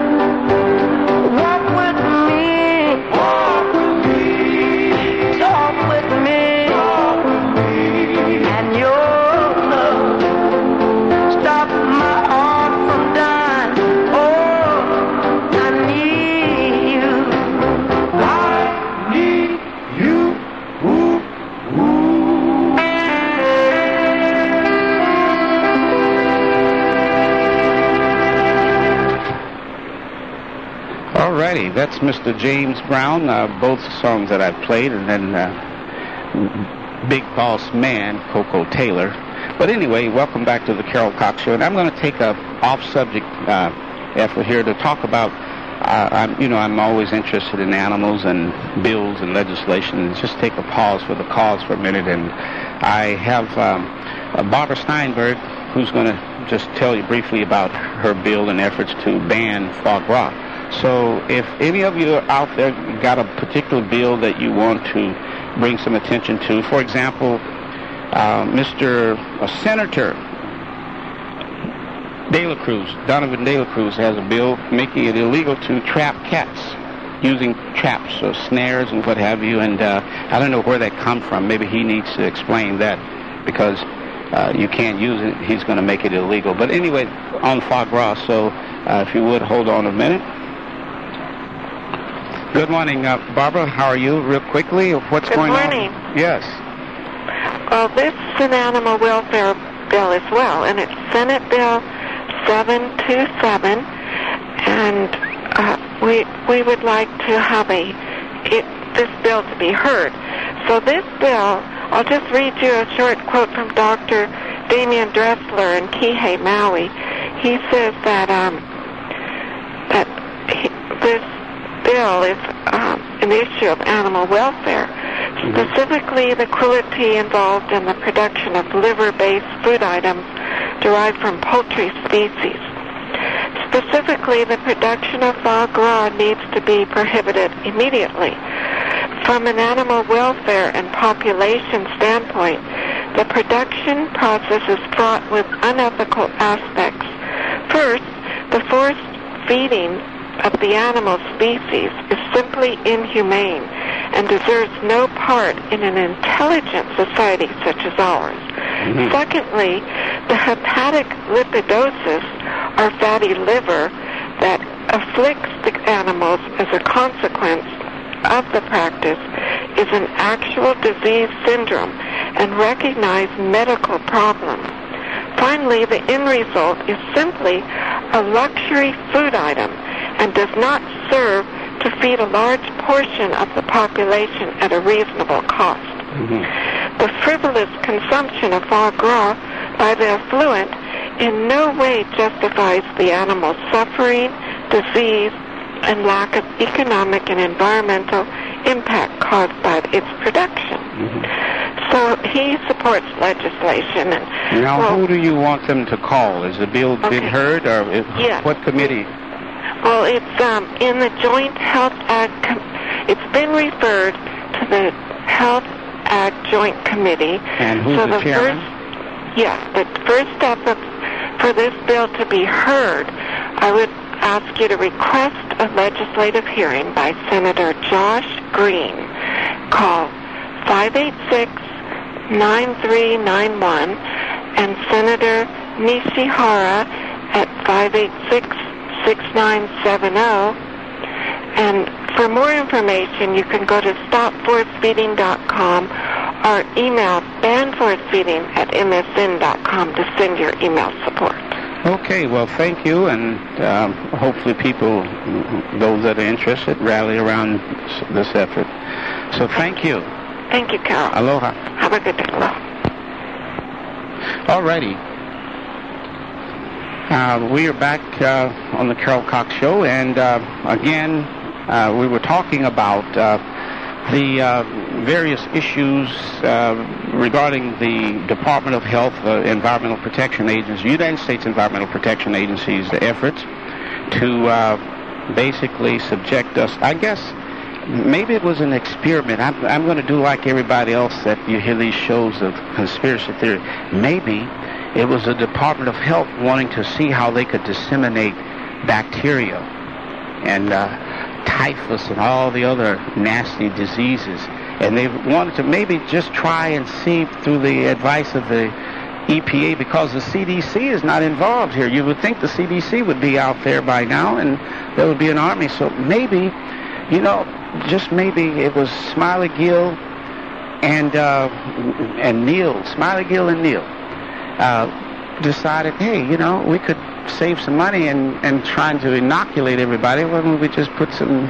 Walk with me, walk with me, talk with me, talk with me, and your love stop my heart from dying. Oh, I need you. I need you. Ooh, ooh. Alrighty, that's Mister James Brown, uh, both songs that I've played, and then uh, Big Boss Man, Coco Taylor. But anyway, welcome back to the Carol Cox Show, and I'm going to take a off-subject uh, effort here to talk about, uh, I'm, you know, I'm always interested in animals and bills and legislation, and just take a pause for the cause for a minute, and I have um, uh, Barbara Steinberg, who's going to just tell you briefly about her bill and efforts to ban foie gras. So if any of you out there got a particular bill that you want to bring some attention to, for example, uh, Mister Uh, Senator De La Cruz, Donovan De La Cruz, has a bill making it illegal to trap cats, using traps or snares and what have you, and uh, I don't know where that come from. Maybe he needs to explain that, because uh, you can't use it. He's going to make it illegal. But anyway, on foie gras, so uh, if you would, hold on a minute. Good morning, uh, Barbara. How are you? Real quickly, what's Good going morning. on? Yes. Well, this is an animal welfare bill as well, and it's Senate Bill seven two seven, and uh, we we would like to have a it, this bill to be heard. So this bill, I'll just read you a short quote from Doctor Damian Dressler in Kihei, Maui. He says that um, that he, this bill is um, an issue of animal welfare, mm-hmm. specifically the cruelty involved in the production of liver-based food items derived from poultry species. Specifically, the production of foie gras needs to be prohibited immediately. From an animal welfare and population standpoint, the production process is fraught with unethical aspects. First, the forced feeding of the animal species is simply inhumane and deserves no part in an intelligent society such as ours. Mm-hmm. Secondly, the hepatic lipidosis, or fatty liver, that afflicts the animals as a consequence of the practice is an actual disease syndrome and recognized medical problem. Finally, the end result is simply a luxury food item and does not serve to feed a large portion of the population at a reasonable cost. Mm-hmm. The frivolous consumption of foie gras by the affluent in no way justifies the animal's suffering, disease, and lack of economic and environmental impact caused by its production. Mm-hmm. So he supports legislation. And, now, well, who do you want them to call? Is the bill okay. been heard, or is, yes. what committee? Well, it's um, in the Joint Health Ag. Com- it's been referred to the Health Ag Joint Committee. And who's so the, the chairman? First, yes, the first step of, for this bill to be heard, I would ask you to request a legislative hearing by Senator Josh Green. Call five eight six, nine three nine one and Senator Nishihara at five eight six, six nine seven zero. And for more information, you can go to stop force feeding dot com or email ban force feeding at m s n dot com to send your email support. Okay, well, thank you, and um, hopefully people, those that are interested, rally around this effort. So thank you. Thank you, Carol. Aloha. Have a good day. Aloha. All righty. Uh, we are back uh, on the Carol Cox Show, and uh, again, uh, we were talking about uh, the uh, various issues uh, regarding the Department of Health, uh, Environmental Protection Agency, United States Environmental Protection Agency's efforts to uh, basically subject us, I guess, maybe it was an experiment. I'm, I'm going to do like everybody else that you hear these shows of conspiracy theory. Maybe it was the Department of Health wanting to see how they could disseminate bacteria and uh, typhus and all the other nasty diseases. And they wanted to maybe just try and see through the advice of the E P A, because the C D C is not involved here. You would think the C D C would be out there by now and there would be an army. So maybe, you know, just maybe it was Smiley Gill and uh, and Neil, Smiley Gill and Neil, uh, decided, hey, you know, we could save some money and, and trying to inoculate everybody. Why don't we just put some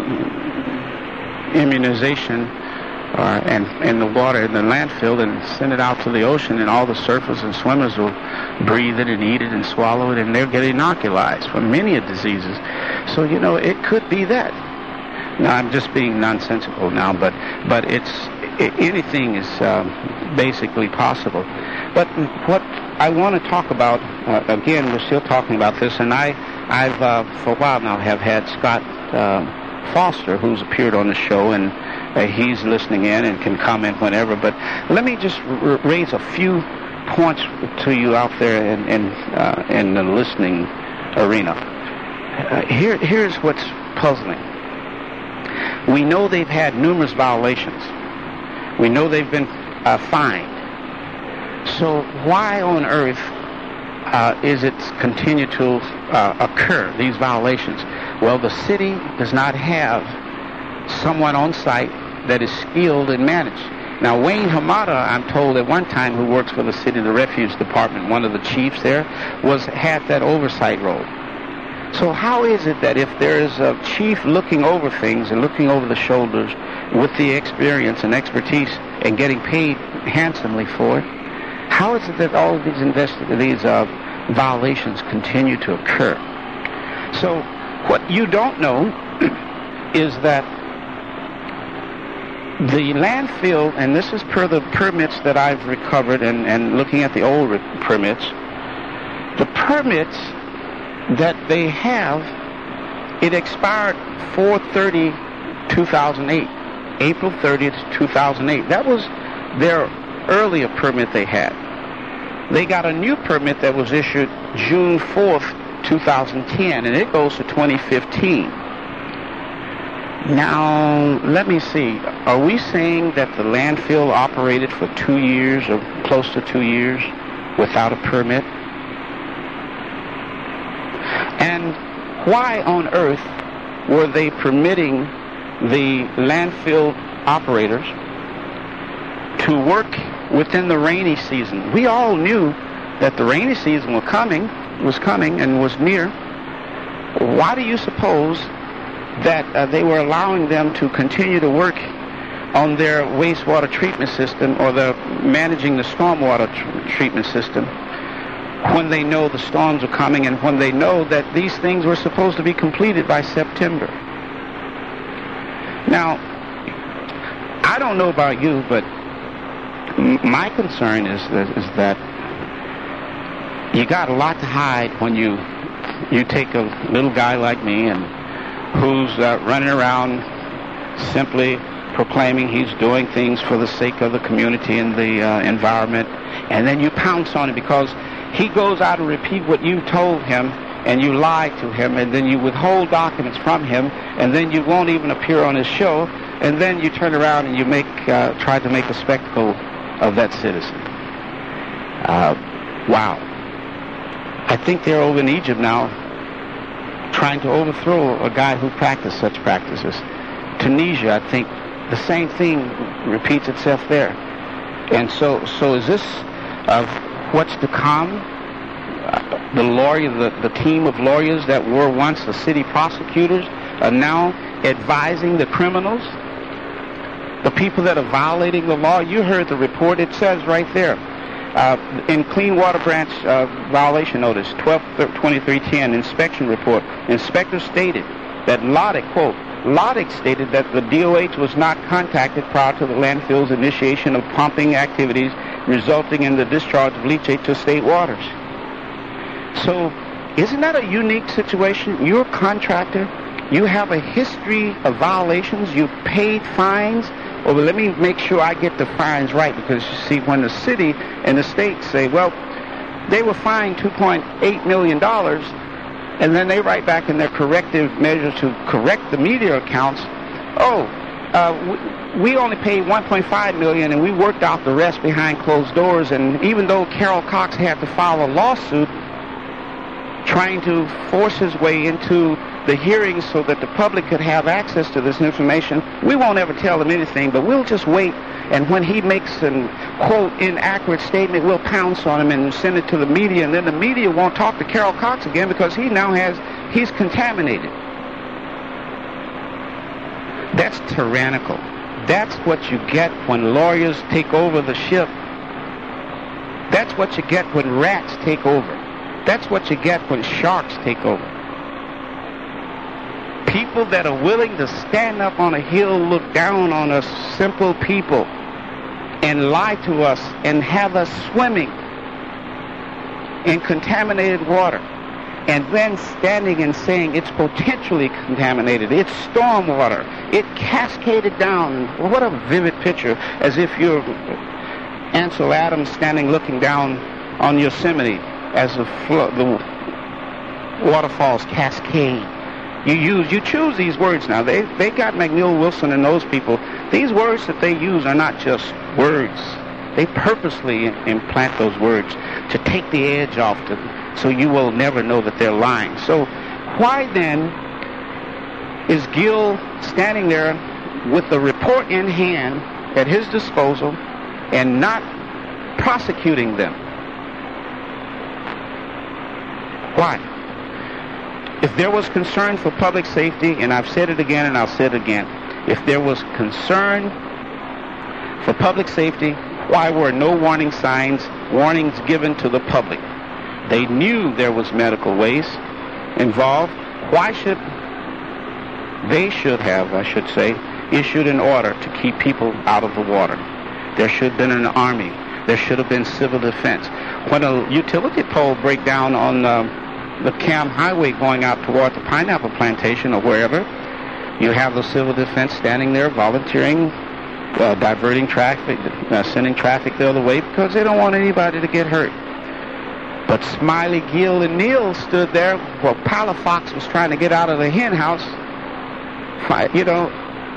immunization uh, and in the water in the landfill and send it out to the ocean, and all the surfers and swimmers will breathe it and eat it and swallow it, and they'll get inoculated from many of diseases. So, you know, it could be that. Now, I'm just being nonsensical now, but but it's it, anything is um, basically possible. But what I want to talk about, uh, again, we're still talking about this, and I, I've uh, for a while now have had Scott uh, Foster, who's appeared on the show, and uh, he's listening in and can comment whenever. But let me just r- raise a few points to you out there in in, uh, in the listening arena. Uh, here, here's what's puzzling. We know they've had numerous violations. We know they've been uh, fined. So why on earth uh, is it continue to uh, occur, these violations? Well, the city does not have someone on site that is skilled and managed. Now, Wayne Hamada, I'm told at one time, who works for the city, the refuse department, one of the chiefs there, was had that oversight role. So how is it that if there is a chief looking over things and looking over the shoulders with the experience and expertise and getting paid handsomely for it, how is it that all of these investi- these uh, violations continue to occur? So what you don't know is that the landfill, and this is per the permits that I've recovered and, and looking at the old re- permits, the permits that they have, it expired four thirty two thousand eight, April thirtieth, two thousand eight. That was their earlier permit they had. They got a new permit that was issued June fourth, two thousand ten, and it goes to twenty fifteen. Now, let me see. Are we saying that the landfill operated for two years or close to two years without a permit? And why on earth were they permitting the landfill operators to work within the rainy season? We all knew that the rainy season was coming, was coming and was near. Why do you suppose that uh, they were allowing them to continue to work on their wastewater treatment system or the managing the stormwater tr- treatment system when they know the storms are coming and when they know that these things were supposed to be completed by September? Now, I don't know about you, but m- my concern is that, is that you got a lot to hide when you you take a little guy like me and who's uh, running around simply proclaiming he's doing things for the sake of the community and the uh, environment, and then you pounce on it because he goes out and repeat what you told him, and you lie to him, and then you withhold documents from him, and then you won't even appear on his show, and then you turn around and you make uh, try to make a spectacle of that citizen. Uh, wow. I think they're over in Egypt now trying to overthrow a guy who practiced such practices. Tunisia, I think the same thing repeats itself there. And so, so is this of what's to come? Uh, the lawyer, the, the team of lawyers that were once the city prosecutors are now advising the criminals, the people that are violating the law. You heard the report. It says right there, uh, in Clean Water Branch uh, violation notice, twelve twenty-three ten inspection report, inspector stated that Lodic, quote, Lodic stated that the D O H was not contacted prior to the landfill's initiation of pumping activities resulting in the discharge of leachate to state waters. So, isn't that a unique situation? You're a contractor, You have a history of violations. You've paid fines. Well, let me make sure I get the fines right, because you see, when the city and the state say, well, they were fined two point eight million dollars, and then they write back in their corrective measures to correct the media accounts, oh, uh, we, we only paid one point five million dollars, and we worked out the rest behind closed doors. And even though Carol Cox had to file a lawsuit trying to force his way into the hearings so that the public could have access to this information, we won't ever tell him anything, but we'll just wait, and when he makes an, quote, inaccurate statement, we'll pounce on him and send it to the media, and then the media won't talk to Carol Cox again because he now has, he's contaminated. That's tyrannical. That's what you get when lawyers take over the ship. That's what you get when rats take over. That's what you get when sharks take over. People that are willing to stand up on a hill, look down on us simple people, and lie to us and have us swimming in contaminated water, and then standing and saying it's potentially contaminated, it's storm water, it cascaded down. What a vivid picture, as if you're Ansel Adams standing looking down on Yosemite as the, flo- the waterfalls cascade. You use, you choose these words now. They they got McNeil Wilson and those people. These words that they use are not just words. They purposely implant those words to take the edge off them, so you will never know that they're lying. So why then is Gil standing there with the report in hand at his disposal and not prosecuting them? Why? If there was concern for public safety, and I've said it again and I'll say it again, if there was concern for public safety, why were no warning signs, warnings given to the public? They knew there was medical waste involved. Why should, they should have, I should say, issued an order to keep people out of the water. There should have been an army. There should have been civil defense. When a utility pole break down on uh, the Cam Highway going out toward the pineapple plantation or wherever, you have the civil defense standing there volunteering, uh, diverting traffic, uh, sending traffic the other way because they don't want anybody to get hurt. But Smiley, Gill, and Neal stood there while Palafox was trying to get out of the hen house, you know,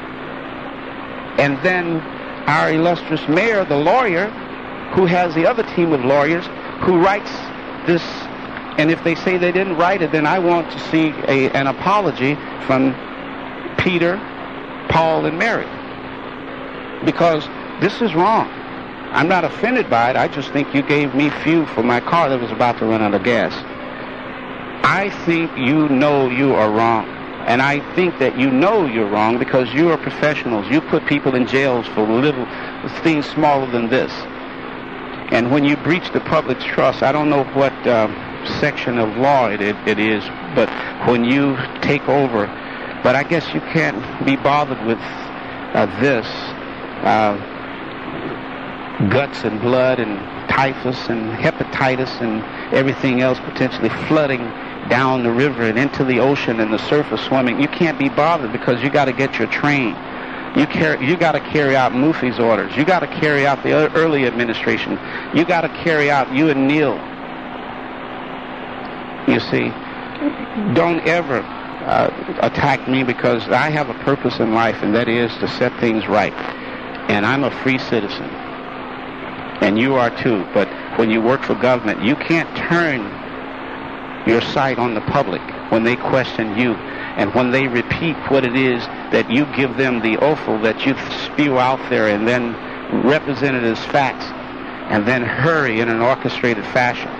and then our illustrious mayor, the lawyer, who has the other team of lawyers, who writes this. And if they say they didn't write it, then I want to see a, an apology from Peter, Paul, and Mary. Because this is wrong. I'm not offended by it. I just think you gave me fuel for my car that was about to run out of gas. I think you know you are wrong. And I think that you know you're wrong because you are professionals. You put people in jails for little things smaller than this. And when you breach the public's trust, I don't know what Uh, section of law it, it, it is, but when you take over, but I guess you can't be bothered with uh, this uh, guts and blood and typhus and hepatitis and everything else potentially flooding down the river and into the ocean and the surface swimming. You can't be bothered because you got to get your train. You carry, you got to carry out Murphy's orders. You got to carry out the early administration. You got to carry out you and Neil. You see, don't ever uh, attack me because I have a purpose in life, and that is to set things right. And I'm a free citizen, and you are too. But when you work for government, you can't turn your sight on the public when they question you and when they repeat what it is that you give them the offal that you spew out there and then represent it as facts and then hurry in an orchestrated fashion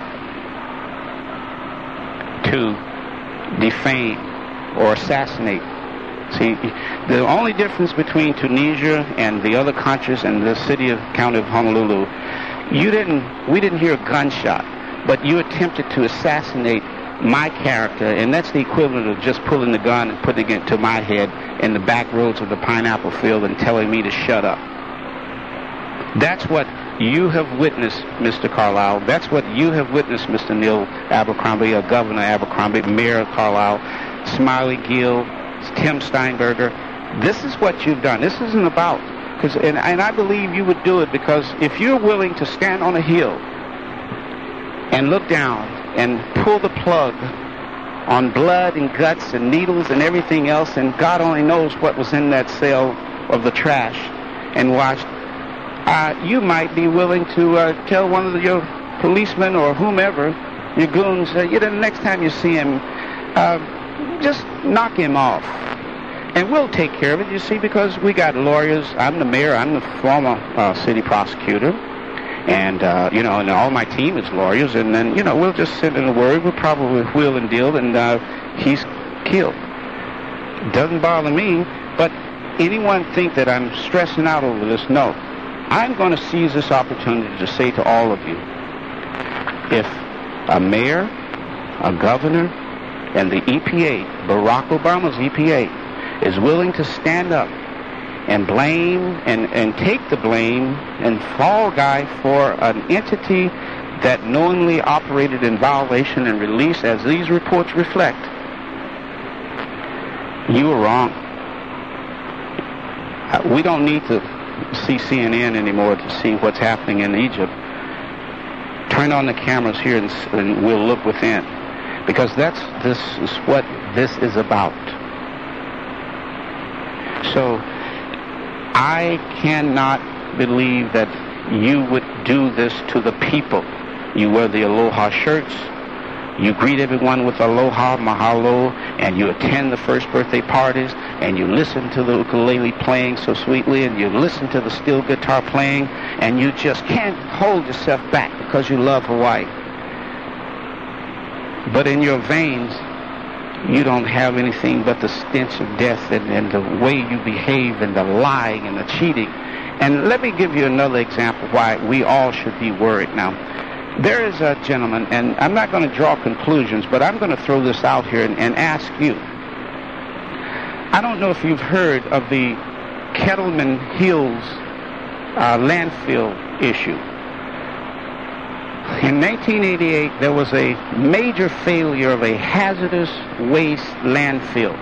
to defame or assassinate. See, the only difference between Tunisia and the other countries and the city of county of Honolulu, you didn't, we didn't hear a gunshot, but you attempted to assassinate my character, and that's the equivalent of just pulling the gun and putting it to my head in the back roads of the pineapple field and telling me to shut up. That's what you have witnessed, Mister Carlisle. That's what you have witnessed, Mister Neil Abercrombie, or Governor Abercrombie, Mayor Carlisle, Smiley Gill, Tim Steinberger, this is what you've done. This isn't about, because, and, and I believe you would do it, because if you're willing to stand on a hill and look down and pull the plug on blood and guts and needles and everything else, and God only knows what was in that cell of the trash, and watched, uh, you might be willing to uh, tell one of the, your policemen or whomever, your goons, uh, you know, the next time you see him, uh, just knock him off. And we'll take care of it, you see, because we got lawyers. I'm the mayor. I'm the former uh, city prosecutor. And, uh, you know, and all my team is lawyers. And then, you know, we'll just send in a word. We'll probably wheel and deal, and uh, he's killed. Doesn't bother me. But anyone think that I'm stressing out over this? No. I'm going to seize this opportunity to say to all of you, if a mayor, a governor, and the E P A, Barack Obama's E P A, is willing to stand up and blame and, and take the blame and fall guy for an entity that knowingly operated in violation and release, as these reports reflect, you were wrong. Uh, we don't need to see C N N anymore to see what's happening in Egypt. Turn on the cameras here and, and we'll look within, because that's this is what this is about. So I cannot believe that you would do this to the people. You wear the aloha shirts, you greet everyone with aloha, mahalo, and you attend the first birthday parties, and you listen to the ukulele playing so sweetly, and you listen to the steel guitar playing, and you just can't hold yourself back because you love Hawaii. But in your veins, you don't have anything but the stench of death, and, and the way you behave, and the lying and the cheating. And let me give you another example why we all should be worried now. There is a gentleman, and I'm not going to draw conclusions, but I'm going to throw this out here and, and ask you. I don't know if you've heard of the Kettleman Hills uh, landfill issue. In nineteen eighty-eight, there was a major failure of a hazardous waste landfill.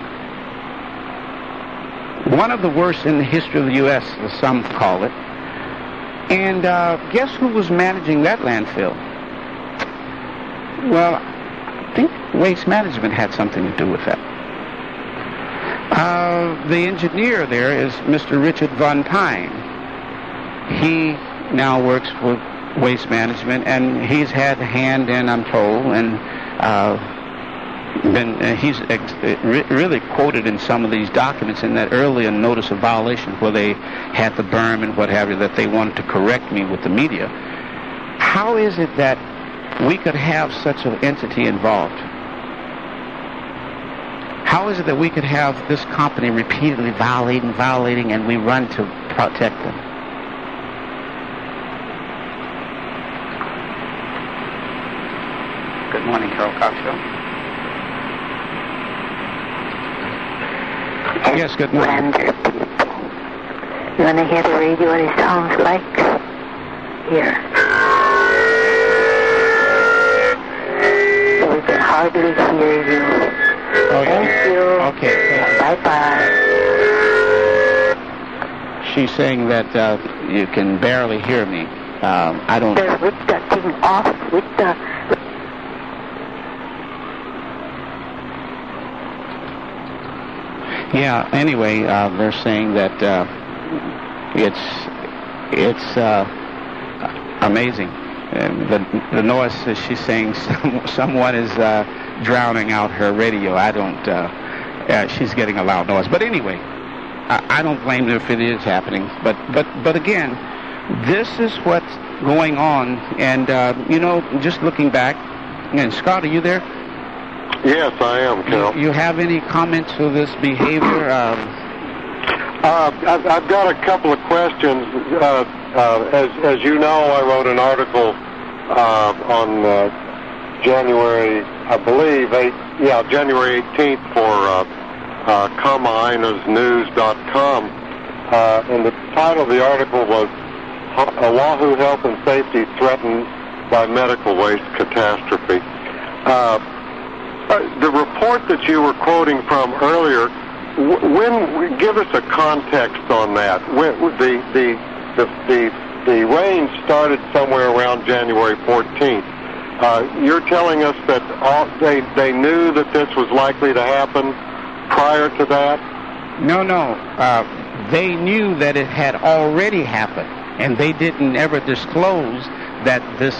One of the worst in the history of the U S, as some call it. And uh, guess who was managing that landfill? Well, I think Waste Management had something to do with that. Uh, the engineer there is Mister Richard Von Pine. He now works for Waste Management, and he's had a hand in, I'm told, and uh, been, uh, he's ex- re- really quoted in some of these documents in that earlier notice of violation where they had the berm and what have you, that they wanted to correct me with the media. How is it that we could have such an entity involved? How is it that we could have this company repeatedly violating, violating, and we run to protect them? Good morning, Carol Cox Show. Yes, good morning. You want to hear the radio what it sounds like? Here. So we can hardly hear you. Oh, Thank yeah. you. Okay. Bye-bye. She's saying that uh, you can barely hear me. Um, I don't... They're with the thing off, with the... Yeah, anyway, uh, they're saying that uh, it's it's uh, amazing. And the, the noise, uh, she's saying some, someone is uh, drowning out her radio. I don't, uh, uh, she's getting a loud noise. But anyway, I, I don't blame her if it is happening. But, but, but again, this is what's going on. And, uh, you know, just looking back, and Scott, are you there? Yes, I am, Cal. You, you have any comments to this behavior? Um, uh, I've, I've got a couple of questions. Uh, uh, as, as you know, I wrote an article uh, on uh, January, I believe, eight, yeah, January eighteenth for uh, uh, Kama'ainas News dot com, uh, and the title of the article was Oahu Health and Safety Threatened by Medical Waste Catastrophe. Uh, Uh, the report that you were quoting from earlier w- when give us a context on that. When, the, the the the the rain started somewhere around January fourteenth. Uh, you're telling us that all, they they knew that this was likely to happen prior to that? No, no. Uh, they knew that it had already happened, and they didn't ever disclose that this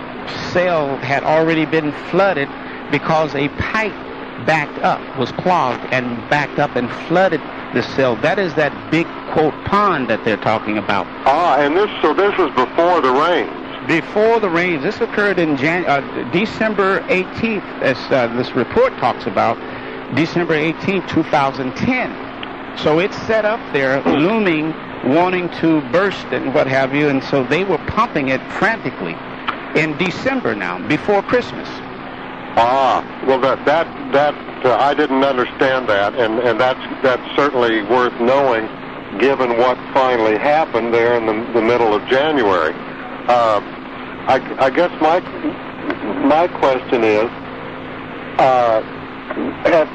cell had already been flooded because a pipe backed up, was clogged and backed up and flooded the cell. That is that big, quote, pond that they're talking about. Ah, and this so this was before the rains. Before the rains. This occurred in Jan- uh, December eighteenth, as uh, this report talks about, December eighteenth, two thousand ten. So it's set up there, looming, wanting to burst and what have you, and so they were pumping it frantically in December now, before Christmas. Ah, well, that that that uh, I didn't understand that, and and that's that's certainly worth knowing, given what finally happened there in the, the middle of January. Uh, I, I guess my my question is, uh, at,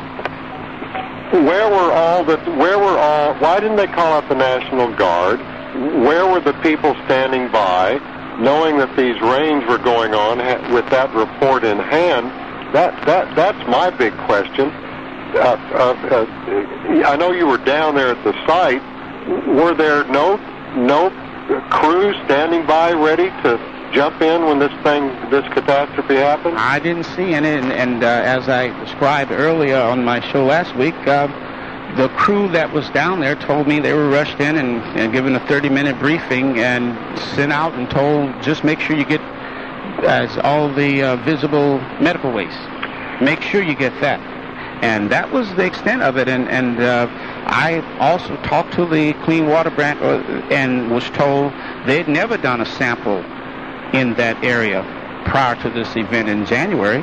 where were all the where were all? Why didn't they call out the National Guard? Where were the people standing by, knowing that these rains were going on, ha- with that report in hand? That that that's my big question. Uh, uh, uh, I know you were down there at the site. Were there no no crews standing by, ready to jump in when this thing, this catastrophe happened? I didn't see any, and, and uh, as I described earlier on my show last week, uh, the crew that was down there told me they were rushed in and, and given a thirty-minute briefing and sent out and told, just make sure you get as all the uh, visible medical waste. Make sure you get that. And that was the extent of it. And, and uh, I also talked to the Clean Water Branch uh, and was told they'd never done a sample in that area prior to this event in January.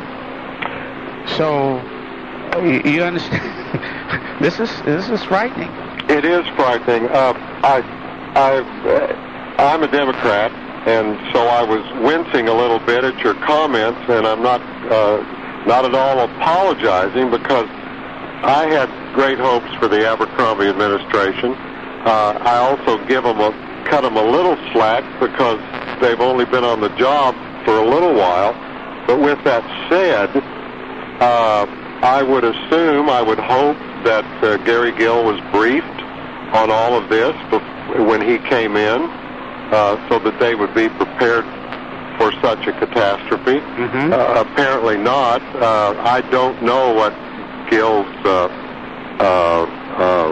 So you, you understand? this is this is frightening. It is frightening. Uh, I I uh, I'm a Democrat. And so I was wincing a little bit at your comments, and I'm not uh, not at all apologizing, because I had great hopes for the Abercrombie administration. Uh, I also give them a, cut them a little slack because they've only been on the job for a little while. But with that said, uh, I would assume, I would hope that uh, Gary Gill was briefed on all of this bef- when he came in. Uh, so that they would be prepared for such a catastrophe. Mm-hmm. Uh, apparently not. Uh, I don't know what Gill's uh, uh, uh,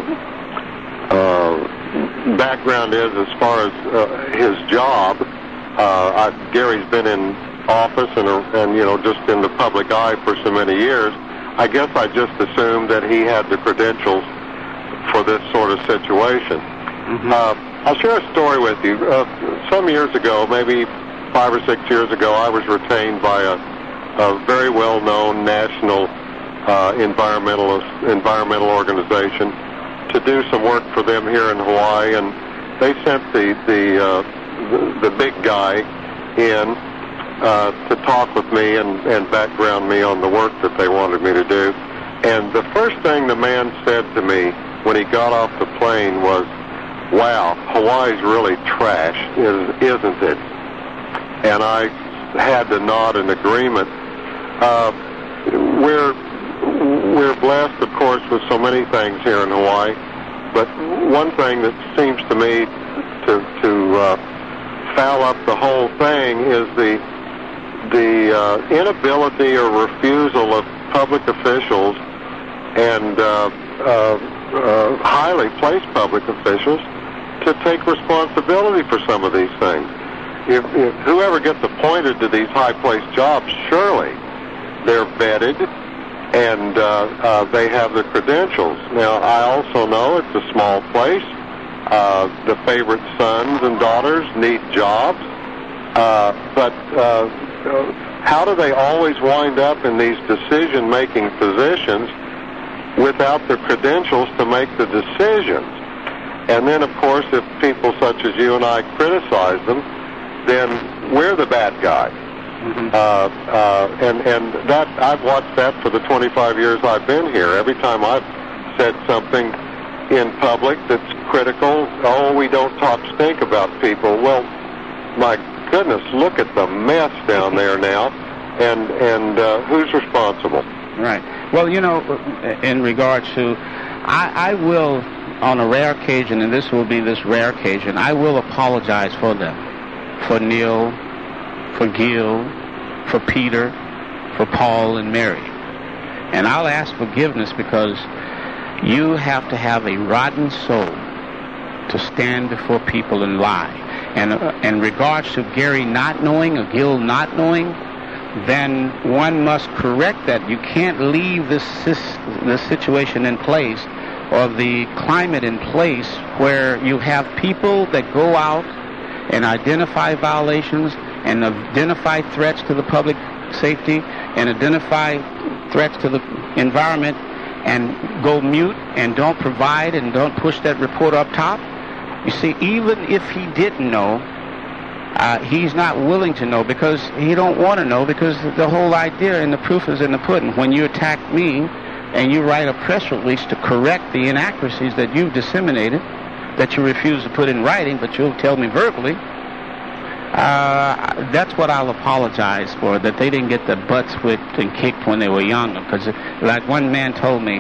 uh, background is as far as uh, his job. Uh, I, Gary's been in office and, uh, and, you know, just in the public eye for so many years. I guess I just assumed that he had the credentials for this sort of situation. Mm-hmm. Uh, I'll share a story with you. Uh, some years ago, maybe five or six years ago, I was retained by a, a very well-known national uh, environmentalist environmental organization to do some work for them here in Hawaii, and they sent the the uh, the, the big guy in uh, to talk with me and, and background me on the work that they wanted me to do. And the first thing the man said to me when he got off the plane was, "Wow, Hawaii's really trash, is, isn't it?" And I had to nod in agreement. Uh, we're we're blessed, of course, with so many things here in Hawaii. But one thing that seems to me to to uh, foul up the whole thing is the the uh, inability or refusal of public officials and uh, uh, uh, highly placed public officials to take responsibility for some of these things. If, if whoever gets appointed to these high-placed jobs, surely they're vetted and uh, uh, they have the credentials. Now, I also know it's a small place. Uh, the favorite sons and daughters need jobs. Uh, but uh, how do they always wind up in these decision-making positions without the credentials to make the decisions? And then, of course, if people such as you and I criticize them, then we're the bad guy. Mm-hmm. Uh, uh, and, and that I've watched that for the twenty-five years I've been here. Every time I've said something in public that's critical. Oh, we don't talk stink about people. Well, my goodness, look at the mess down there now, and and uh, who's responsible? Right. Well, you know, in regard to, I, I will, on a rare occasion, and this will be this rare occasion, I will apologize for them, for Neil, for Gil, for Peter, for Paul and Mary. And I'll ask forgiveness because you have to have a rotten soul to stand before people and lie. And uh, in regards to Gary not knowing or Gil not knowing, then one must correct that. You can't leave this, this, this situation in place or the climate in place where you have people that go out and identify violations and identify threats to the public safety and identify threats to the environment and go mute and don't provide and don't push that report up top. You see, even if he didn't know, uh, he's not willing to know because he don't want to know, because the whole idea and the proof is in the pudding. When you attack me and you write a press release to correct the inaccuracies that you've disseminated, that you refuse to put in writing, but you'll tell me verbally, Uh, that's what I'll apologize for, that they didn't get their butts whipped and kicked when they were younger. Because, like one man told me,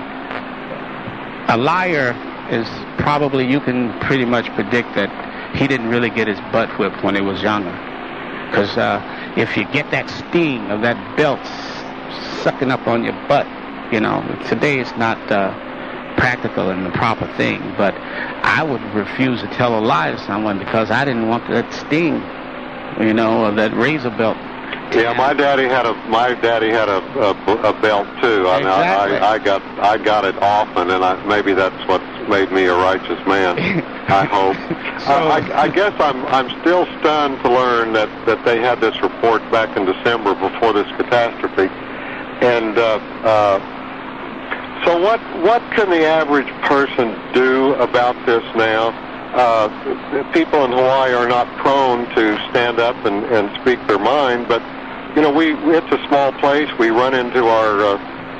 a liar is probably, you can pretty much predict that he didn't really get his butt whipped when he was younger. Because uh, if you get that sting of that belt sucking up on your butt, you know, today it's not uh, practical and the proper thing. But I would refuse to tell a lie to someone because I didn't want that sting, you know, of that razor belt. Yeah, my daddy had a my daddy had a a, a belt too. I, Exactly. I I got I got it often, and I, maybe that's what made me a righteous man. I hope. So, I, I, I guess I'm I'm still stunned to learn that, that they had this report back in December before this catastrophe, and uh, uh, so what what can the average person do about this now? Uh, people in Hawaii are not prone to stand up and, and speak their mind, but, you know, we it's a small place. We run into our uh,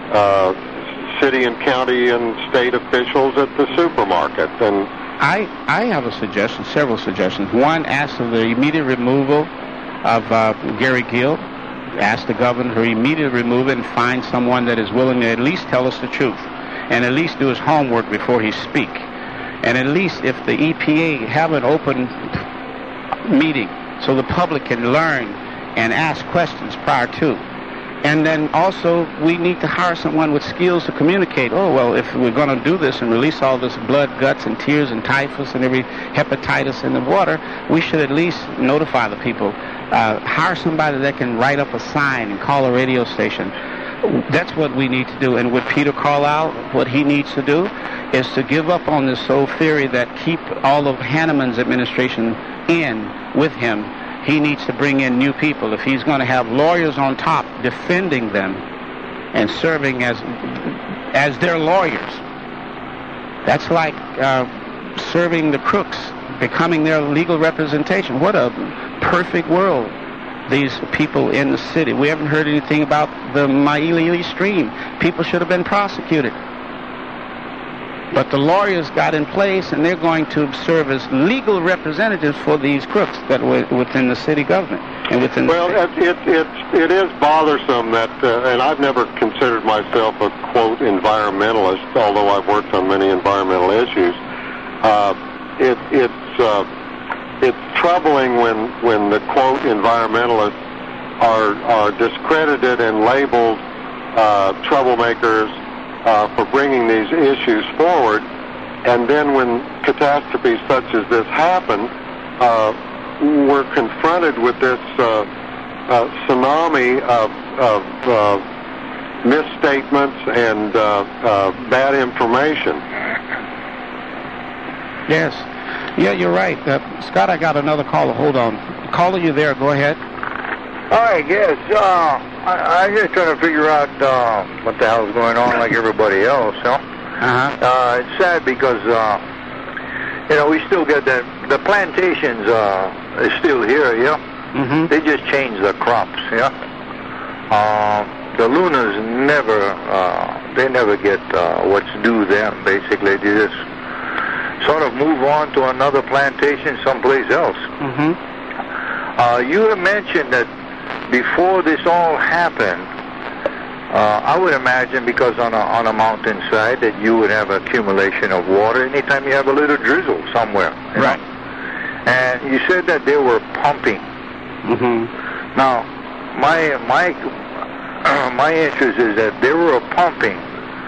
uh, city and county and state officials at the supermarket. And I, I have a suggestion, several suggestions. One, ask for the immediate removal of uh, Gary Gill. Ask the governor to immediately remove it and find someone that is willing to at least tell us the truth and at least do his homework before he speak. And at least if the E P A have an open meeting so the public can learn and ask questions prior to. And then also we need to hire someone with skills to communicate. Oh, well, if we're going to do this and release all this blood, guts, and tears and typhus and every hepatitis in the water, we should at least notify the people. Uh, hire somebody that can write up a sign and call a radio station. That's what we need to do. And with Peter Carlisle, what he needs to do is to give up on this sole theory that keep all of Hanneman's administration in with him. He needs to bring in new people. If he's going to have lawyers on top defending them and serving as as their lawyers, that's like uh, serving the crooks, becoming their legal representation. What a perfect world. These people in the city. We haven't heard anything about the Mailili stream. People should have been prosecuted. But the lawyers got in place, and they're going to serve as legal representatives for these crooks that were within the city government and within. Well, the it, it it it is bothersome that, uh, and I've never considered myself a quote environmentalist, although I've worked on many environmental issues. Uh, it it's. Uh, It's troubling when, when the quote environmentalists are are discredited and labeled uh, troublemakers uh, for bringing these issues forward, and then when catastrophes such as this happen, uh, we're confronted with this uh, uh, tsunami of, of uh, misstatements and uh, uh, bad information. Yes. Yeah, you're right. Uh, Scott, I got another caller. Hold on. Caller, you there? Go ahead. Hi, yes. Uh, I, I'm just trying to figure out uh, what the hell is going on like everybody else, huh? Uh-huh. Uh, it's sad because, uh, you know, we still get that. The plantations uh, is still here, yeah? Mm-hmm. They just changed the crops, yeah? Uh, the Lunas never uh, they never get uh, what's due them. Basically, they just sort of move on to another plantation someplace else. Mm-hmm. Uh, you had mentioned that before this all happened, uh, I would imagine because on a on a mountainside that you would have accumulation of water anytime you have a little drizzle somewhere. you Right. know? And you said that they were pumping. Mm-hmm. Now, my my uh, my interest is that they were pumping.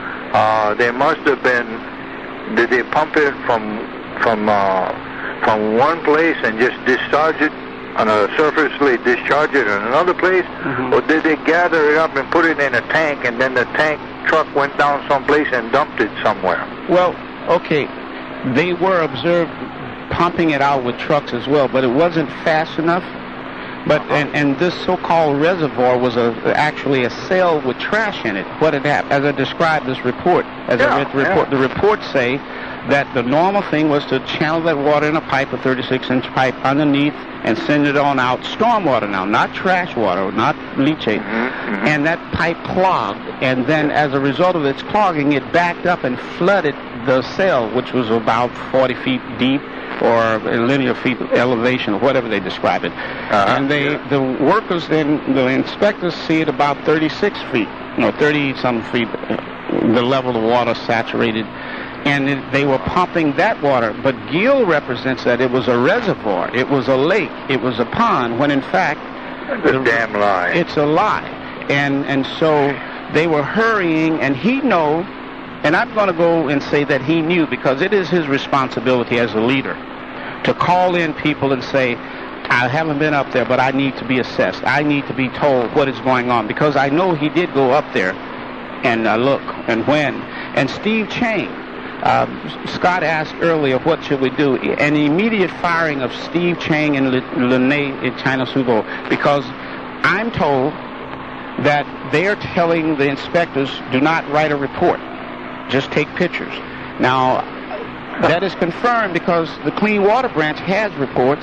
Uh, they must have been. Did they pump it from from uh, from one place and just discharge it on a surfacely discharge it in another place, Mhm. or did they gather it up and put it in a tank and then the tank truck went down someplace and dumped it somewhere? Well, okay, they were observed pumping it out with trucks as well, but it wasn't fast enough. But and, and this so-called reservoir was a actually a cell with trash in it. What had happened, as I described this report, as Yeah, I read the report, yeah. the reports say that the normal thing was to channel that water in a pipe, a thirty-six inch pipe underneath, and send it on out. Stormwater now, not trash water, not leachate. Mhm. And that pipe clogged, and then as a result of its clogging, it backed up and flooded the cell, which was about forty feet deep, or a linear feet elevation, or whatever they describe it. Uh-huh, And they, yeah. the workers then, the inspectors see it about thirty-six feet, no, thirty-some feet, uh, the level of water saturated. And it, they were pumping that water. But Gill represents that it was a reservoir, it was a lake, it was a pond, when in fact, That's a damn lie. it's a lie. And and so they were hurrying, and he know, and I'm going to go and say that he knew, because it is his responsibility as a leader to call in people and say, I haven't been up there, but I need to be assessed. I need to be told what is going on, because I know he did go up there and uh, look and when. And Steve Chang, uh, Scott asked earlier, what should we do? An immediate firing of Steve Chang and Lene China Sugo, because I'm told that they're telling the inspectors, do not write a report, just take pictures. Now, that is confirmed because the Clean Water Branch has reports,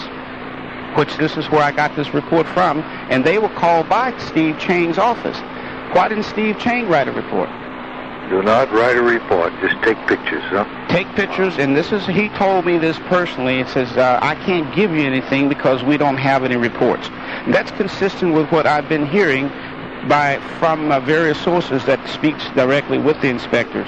which this is where I got this report from, and they were called by Steve Chang's office. Why didn't Steve Chang write a report? Do not write a report. Just take pictures, huh? Take pictures, and this is, he told me this personally. It says, uh, I can't give you anything because we don't have any reports. And that's consistent with what I've been hearing by from uh, various sources that speaks directly with the inspectors.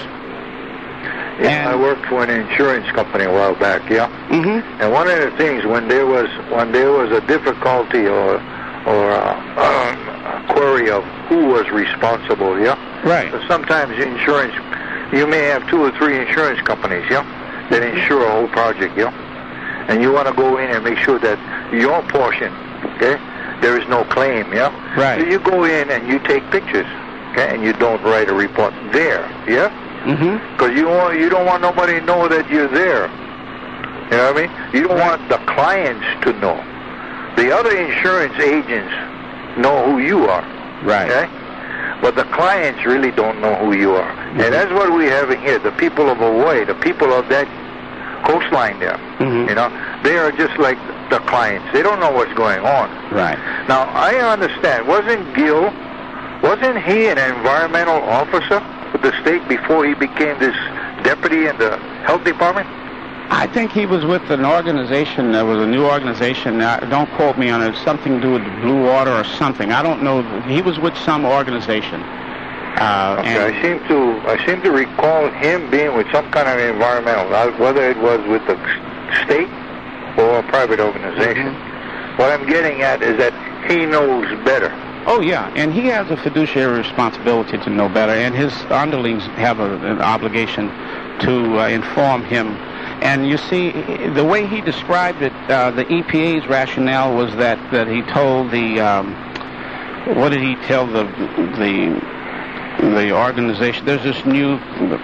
Yeah, And- I worked for an insurance company a while back, yeah? Mm-hmm. And one of the things, when there was when there was a difficulty or or a, um, a query of who was responsible, yeah? Right. So sometimes insurance, you may have two or three insurance companies, yeah, that insure a whole project, yeah? And you want to go in and make sure that your portion, okay, there is no claim, yeah? Right. So you go in and you take pictures, okay, and you don't write a report there, yeah? Mm-hmm. Because you want, you don't want nobody to know that you're there. You know what I mean? You don't want the clients to know. The other insurance agents know who you are. Right. Okay? But the clients really don't know who you are. Mm-hmm. And that's what we have in here. The people of Hawaii, the people of that coastline there, Mhm. you know, they are just like the clients. They don't know what's going on. Right. Now, I understand. Wasn't Gill, wasn't he an environmental officer with the state before he became this deputy in the health department? I think he was with an organization, there was a new organization, uh, don't quote me on it, something to do with Blue Water or something. I don't know. He was with some organization. Uh, Okay, and I seem to I seem to recall him being with some kind of environmental, uh, whether it was with the state or a private organization. Mm-hmm. What I'm getting at is that he knows better. Oh, yeah, and he has a fiduciary responsibility to know better, and his underlings have a, an obligation to uh, inform him. And you see, the way he described it, uh, the E P A's rationale was that, that he told the, um, what did he tell the the the organization? There's this new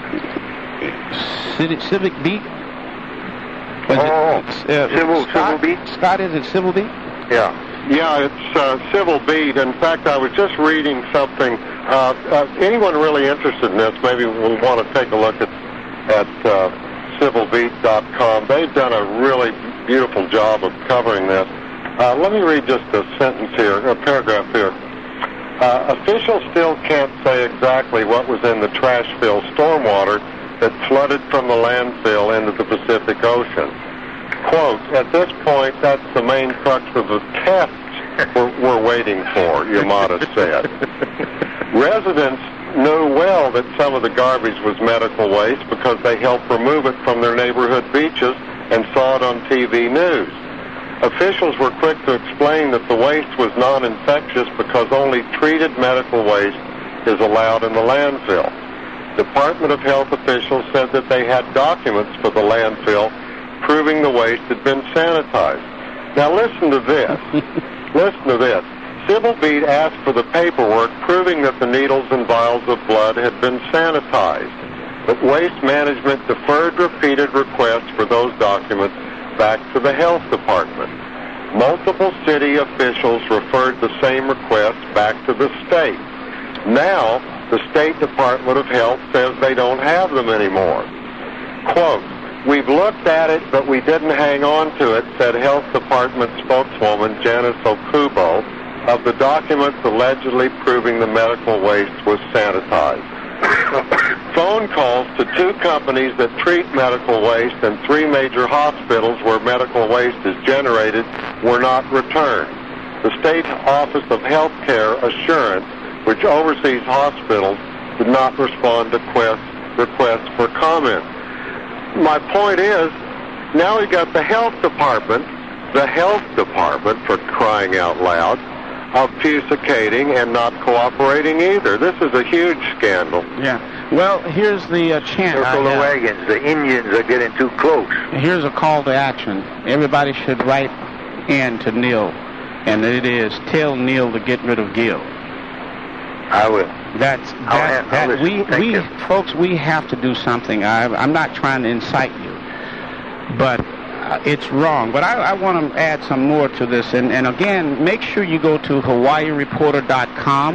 Civic, Civic Beat. Was Oh, it, uh, Civil- Scott? Civil Beat? Scott, is it Civil Beat? Yeah. Yeah, it's uh, Civil Beat. In fact, I was just reading something. Uh, uh, anyone really interested in this maybe will want to take a look at at uh, civil beat dot com. They've done a really beautiful job of covering this. Uh, let me read just a sentence here, a paragraph here. Uh, officials still can't say exactly what was in the trash-filled stormwater that flooded from the landfill into the Pacific Ocean. Quote, at this point, that's the main crux of the tests we're, we're waiting for, Yamada said. Residents knew well that some of the garbage was medical waste because they helped remove it from their neighborhood beaches and saw it on T V news. Officials were quick to explain that the waste was non-infectious because only treated medical waste is allowed in the landfill. Department of Health officials said that they had documents for the landfill proving the waste had been sanitized. Now listen to this. Listen to this. Civil Beat asked for the paperwork proving that the needles and vials of blood had been sanitized, but Waste Management deferred repeated requests for those documents back to the Health Department. Multiple city officials referred the same request back to the state. Now, the State Department of Health says they don't have them anymore. Quote, we've looked at it, but we didn't hang on to it, said Health Department spokeswoman Janice Okubo, of the documents allegedly proving the medical waste was sanitized. Phone calls to two companies that treat medical waste and three major hospitals where medical waste is generated were not returned. The State Office of Health Care Assurance, which oversees hospitals, did not respond to quest, requests for comment. My point is, now we got the Health Department, the Health Department, for crying out loud, obfuscating and not cooperating either. This is a huge scandal. Yeah. Well, here's the uh, chant. Circle the wagons. The Indians are getting too close. Here's a call to action. Everybody should write in to Neil, and it is tell Neil to get rid of Gil. I will. That's that. I'll, that I'll we Thank we you. folks, we have to do something. I, I'm not trying to incite you, but uh, it's wrong. But I, I want to add some more to this. And, and again, make sure you go to Hawaii Reporter dot com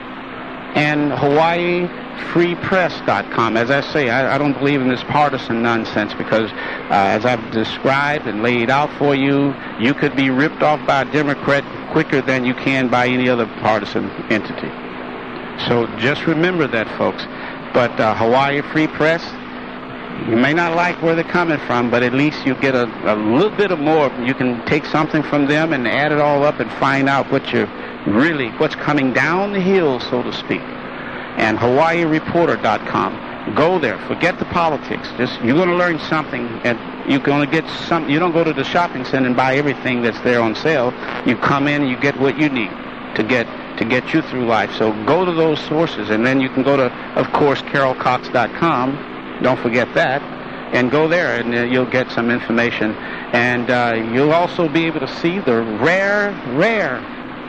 and Hawaii Free Press dot com. As I say, I, I don't believe in this partisan nonsense because, uh, as I've described and laid out for you, you could be ripped off by a Democrat quicker than you can by any other partisan entity. So just remember that, folks. But uh, Hawaii Free Press, you may not like where they're coming from, but at least you get a, a little bit of more. You can take something from them and add it all up and find out what you're really, what's coming down the hill, so to speak. And Hawaii Reporter dot com. Go there. Forget the politics. Just you're going to learn something, and you're going to get some. You don't go to the shopping center and buy everything that's there on sale. You come in and you get what you need to get to get you through life. So go to those sources, and then you can go to, of course, Carol Cox dot com. Don't forget that, and go there, and uh, you'll get some information. And uh, you'll also be able to see the rare, rare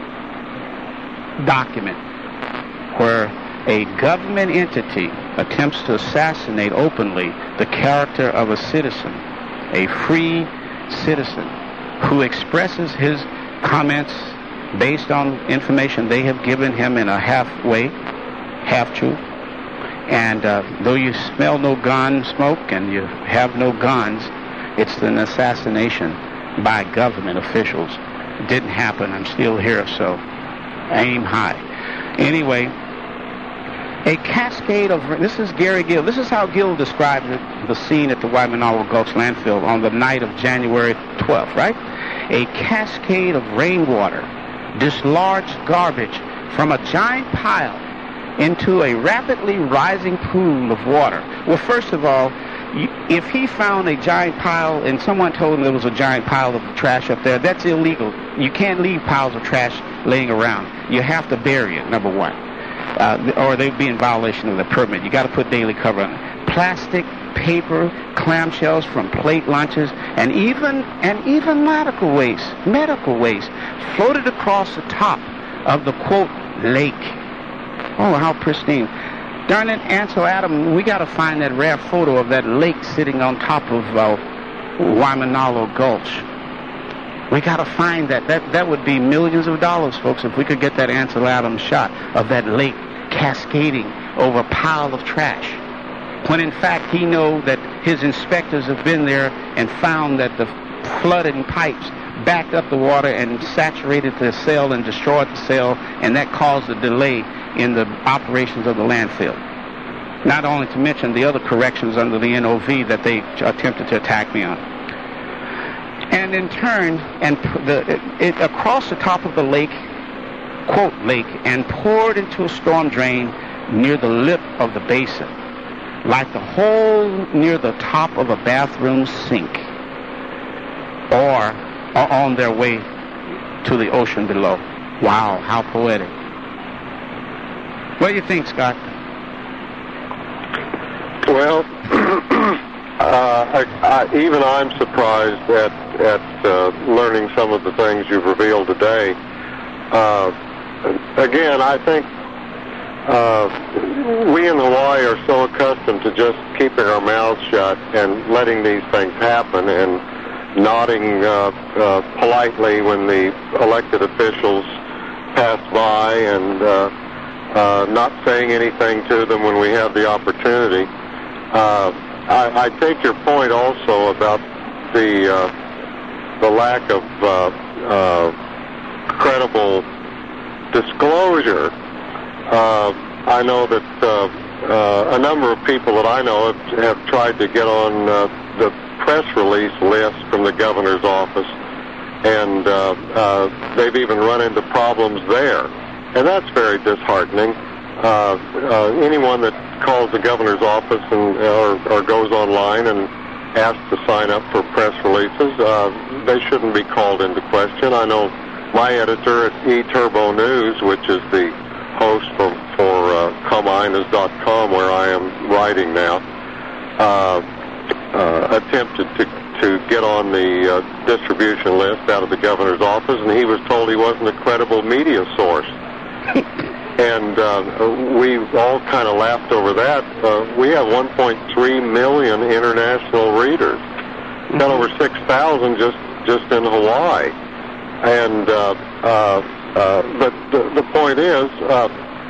document where a government entity attempts to assassinate openly the character of a citizen, a free citizen, who expresses his comments based on information they have given him in a halfway, half-truth. And uh, though you smell no gun smoke and you have no guns, it's an assassination by government officials. It didn't happen. I'm still here, so aim high. Anyway, a cascade of... This is Gary Gill. This is how Gill described it, the scene at the Waimanalo Gulch landfill on the night of January twelfth, right? A cascade of rainwater dislodged garbage from a giant pile into a rapidly rising pool of water. Well, first of all, if he found a giant pile and someone told him there was a giant pile of trash up there, that's illegal. You can't leave piles of trash laying around. You have to bury it, number one. Uh, or they'd be in violation of the permit. You got to put daily cover on it. Plastic, paper, clamshells from plate lunches, and even and even medical waste, medical waste, floated across the top of the quote lake. Oh, how pristine! Darn it, Ansel Adam, we got to find that rare photo of that lake sitting on top of uh, Waimanalo Gulch. We got to find that. That that would be millions of dollars, folks, if we could get that Ansel Adams shot of that lake cascading over a pile of trash. When in fact he know that his inspectors have been there and found that the flooding pipes backed up the water and saturated the cell and destroyed the cell, and that caused a delay in the operations of the landfill. Not only to mention the other corrections under the N O V that they attempted to attack me on. And in turn, and the, it, it across the top of the lake, quote lake, and poured into a storm drain near the lip of the basin, like the hole near the top of a bathroom sink, or, or on their way to the ocean below. Wow, how poetic. What do you think, Scott? Well, uh, I, I, even I'm surprised at, at uh, learning some of the things you've revealed today. Uh, again, I think uh, we in Hawaii are so accustomed to just keeping our mouths shut and letting these things happen and nodding uh, uh, politely when the elected officials pass by and uh, uh, not saying anything to them when we have the opportunity. Uh, I, I take your point also about the uh, the lack of uh, uh, credible disclosure. Uh, I know that uh, uh, a number of people that I know have, have tried to get on uh, the press release list from the governor's office, and uh, uh, they've even run into problems there, and that's very disheartening. Uh, uh, anyone that calls the governor's office and or, or goes online and asks to sign up for press releases, uh, they shouldn't be called into question. I know my editor at eTurbo News, which is the host for, for uh, Cominas dot com, where I am writing now, uh, uh, attempted to, to get on the uh, distribution list out of the governor's office, and he was told he wasn't a credible media source. And uh, we all kind of laughed over that. Uh, we have one point three million international readers, mm-hmm. got over six thousand just just in Hawaii. And uh, uh, uh, but the, the point is, uh,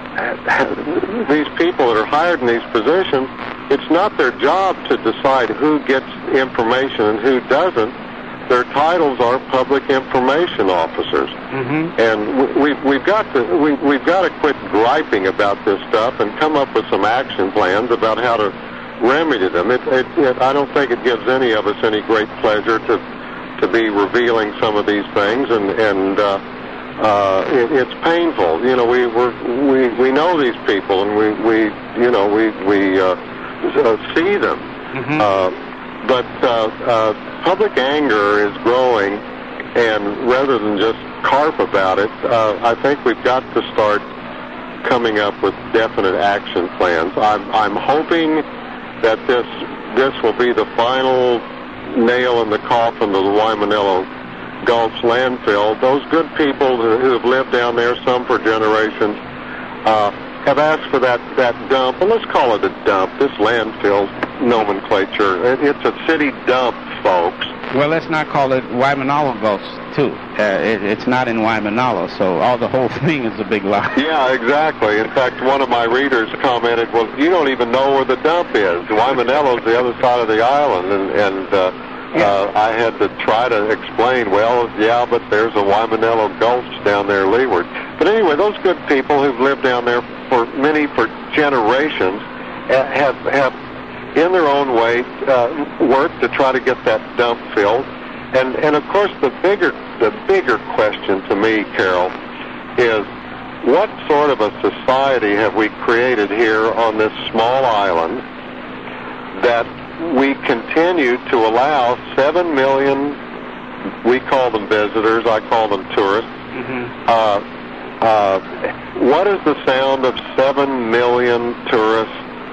these people that are hired in these positions, it's not their job to decide who gets information and who doesn't. Their titles are public information officers, mm-hmm. and we, we've got to we, we've got to quit griping about this stuff and come up with some action plans about how to remedy them. It, it, it, I don't think it gives any of us any great pleasure to to be revealing some of these things, and and uh, uh, it, it's painful. You know, we we're, we we know these people, and we, we you know we we uh, see them. Mm-hmm. Uh, But uh, uh, public anger is growing, and rather than just carp about it, uh, I think we've got to start coming up with definite action plans. I'm, I'm hoping that this this will be the final nail in the coffin of the Waimanalo Gulch landfill. Those good people who have lived down there, some for generations, uh, have asked for that, that dump, and let's call it a dump. This landfill nomenclature, it, it's a city dump, folks. Well, let's not call it Waimanalo Gulch, too. Uh, it, it's not in Waimanalo, so all the whole thing is a big lie. Yeah, exactly. In fact, one of my readers commented, well, you don't even know where the dump is. Waimanalo's the other side of the island, and, and uh, yeah. uh, I had to try to explain, well, yeah, but there's a Waimanalo Gulch down there leeward. But anyway, those good people who've lived down there for many, for generations, have, have in their own way, uh, worked to try to get that dump filled. And, and of course, the bigger, the bigger question to me, Carol, is what sort of a society have we created here on this small island that we continue to allow seven million, we call them visitors, I call them tourists. Mm-hmm. Uh, uh, what is the sound of seven million tourists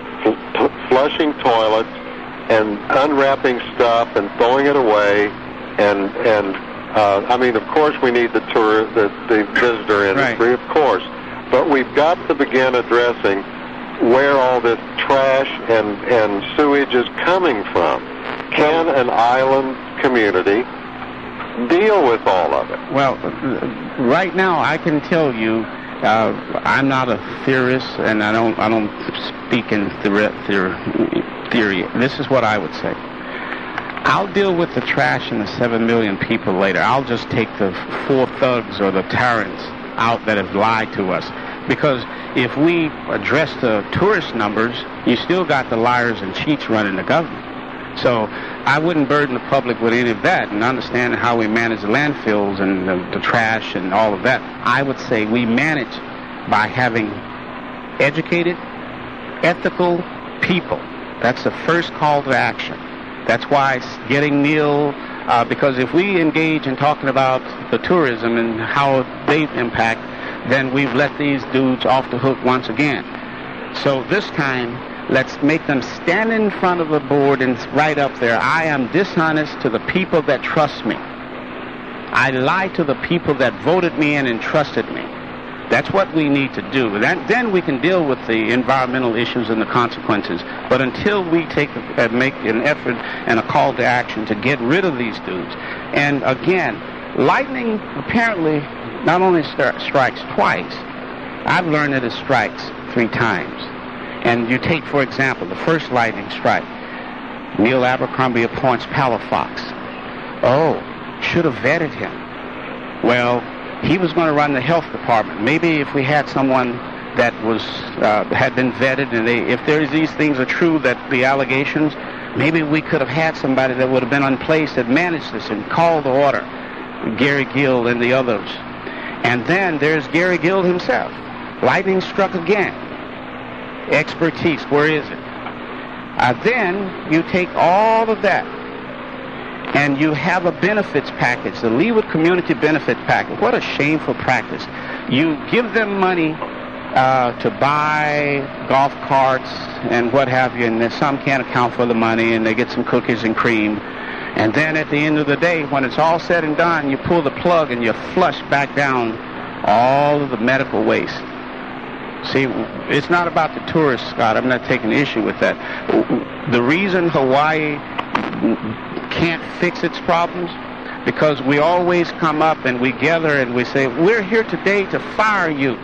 flushing toilets and unwrapping stuff and throwing it away, and and uh, I mean, of course, we need the tour, the, the visitor industry, right. Of course, but we've got to begin addressing where all this trash and and sewage is coming from. Can an island community deal with all of it? Well, right now I can tell you. Uh, I'm not a theorist, and I don't I don't speak in theory, theory. This is what I would say. I'll deal with the trash and the seven million people later. I'll just take the four thugs or the tyrants out that have lied to us. Because if we address the tourist numbers, you still got the liars and cheats running the government. So I wouldn't burden the public with any of that, and understanding how we manage the landfills and the, the trash and all of that. I would say we manage by having educated, ethical people. That's the first call to action. That's why it's getting Neil, uh, because if we engage in talking about the tourism and how they impact, then we've let these dudes off the hook once again. So this time, let's make them stand in front of the board and write up there, I am dishonest to the people that trust me. I lied to the people that voted me in and trusted me. That's what we need to do. That, then we can deal with the environmental issues and the consequences. But until we take uh, make an effort and a call to action to get rid of these dudes. And again, lightning apparently not only stri- strikes twice. I've learned that it strikes three times. And you take, for example, the first lightning strike. Neil Abercrombie appoints Palafox. Oh, should have vetted him. Well, he was going to run the health department. Maybe if we had someone that was uh, had been vetted, and they, if there's these things are true, that the allegations, maybe we could have had somebody that would have been in place that managed this and called the order. Gary Gill and the others. And then there's Gary Gill himself. Lightning struck again. Expertise, where is it? Uh, then you take all of that and you have a benefits package, the Leawood Community Benefit Package. What a shameful practice. You give them money uh, to buy golf carts and what have you, and then some can't account for the money, and they get some cookies and cream. And then at the end of the day, when it's all said and done, you pull the plug and you flush back down all of the medical waste. See, it's not about the tourists, Scott. I'm not taking issue with that. The reason Hawaii can't fix its problems, because we always come up and we gather and we say, we're here today to fire you.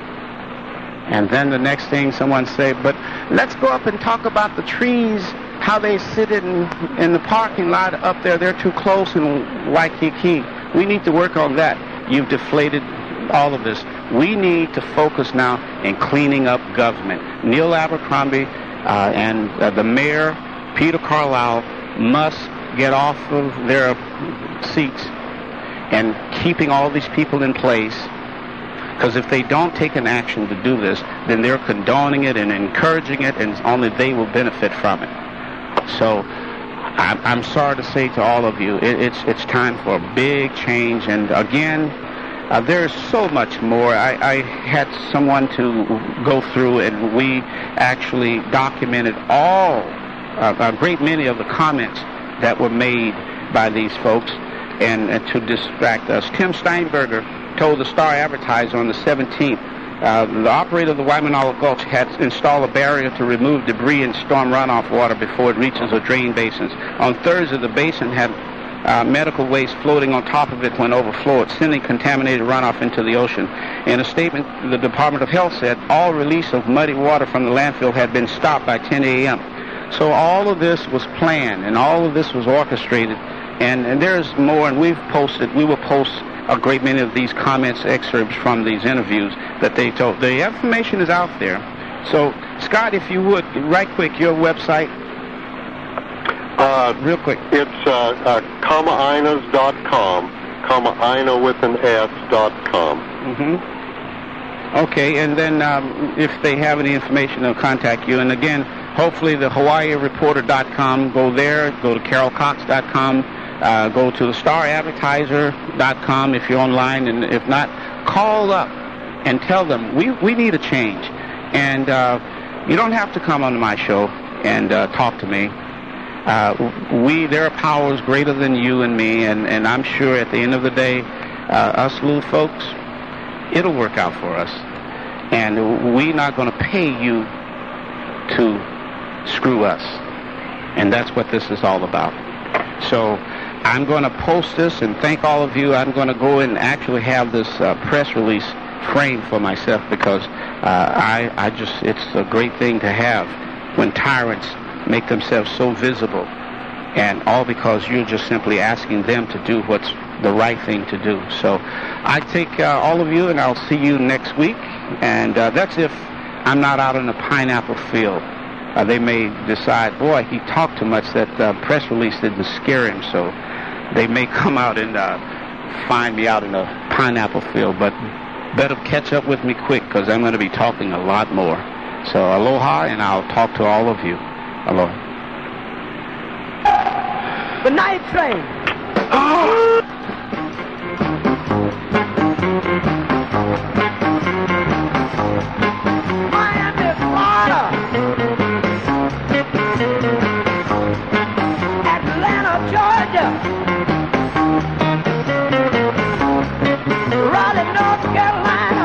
And then the next thing someone say, but let's go up and talk about the trees, how they sit in, in the parking lot up there. They're too close in Waikiki. We need to work on that. You've deflated all of this. We need to focus now in cleaning up government. Neil Abercrombie uh, and uh, the mayor, Peter Carlisle, must get off of their seats and keeping all these people in place, because if they don't take an action to do this, then they're condoning it and encouraging it, and only they will benefit from it. So I'm, I'm sorry to say to all of you, it, it's it's time for a big change. And again, uh, there's so much more. I, I had someone to go through, and we actually documented all, uh, a great many of the comments that were made by these folks, and, and to distract us. Tim Steinberger told the Star Advertiser on the seventeenth, uh, the operator of the Waimanalo Gulch had installed a barrier to remove debris and storm runoff water before it reaches the drain basins. On Thursday, the basin had uh, medical waste floating on top of it when overflowed, sending contaminated runoff into the ocean. In a statement, the Department of Health said all release of muddy water from the landfill had been stopped by ten a.m. So all of this was planned, and all of this was orchestrated, and, and there's more, and we've posted, we will post a great many of these comments, excerpts from these interviews that they told. The information is out there. So, Scott, if you would, right quick, your website. Uh, Real quick. It's uh, uh, kamainas dot com, Kamaaina with an S dot com. Mm-hmm. Okay, and then um, if they have any information, they'll contact you. And again, hopefully the Hawaii Reporter dot com, go there, go to Carol Cox dot com, uh, go to the Star Advertiser dot com if you're online, and if not, call up and tell them we, we need a change. And uh, you don't have to come on my show and uh, talk to me. Uh, we there are powers greater than you and me, and, and I'm sure at the end of the day, uh, us little folks, it'll work out for us. And we're not going to pay you to screw us. And that's what this is all about. So I'm going to post this and thank all of you. I'm going to go and actually have this uh, press release framed for myself, because uh, I, I just, it's a great thing to have when tyrants make themselves so visible and all because you're just simply asking them to do what's the right thing to do. So I take uh, all of you, and I'll see you next week. And uh, that's if I'm not out in the pineapple field. Uh, they may decide, boy, he talked too much. That uh, press release didn't scare him, so they may come out and uh, find me out in the pineapple field. But better catch up with me quick, because I'm going to be talking a lot more. So aloha, and I'll talk to all of you. Aloha. The night train. Miami, Florida. Atlanta, Georgia. Raleigh, North Carolina.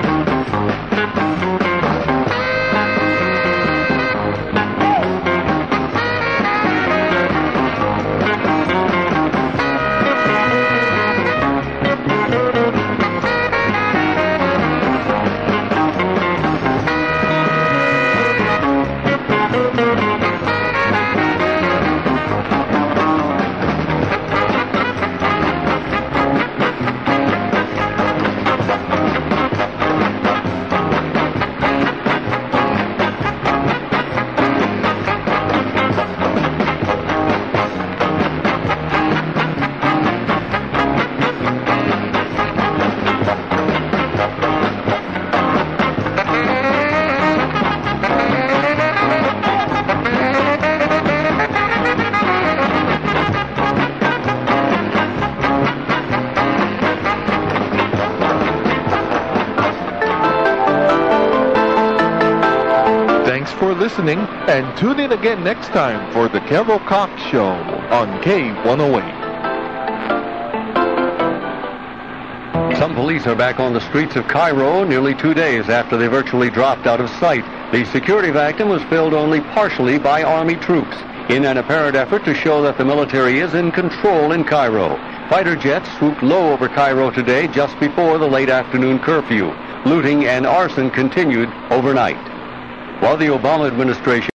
Listening, and tune in again next time for the Carol Cox Show on K one oh eight. Some police are back on the streets of Cairo nearly two days after they virtually dropped out of sight. The security vacuum was filled only partially by Army troops in an apparent effort to show that the military is in control in Cairo. Fighter jets swooped low over Cairo today just before the late afternoon curfew. Looting and arson continued overnight. While the Obama administration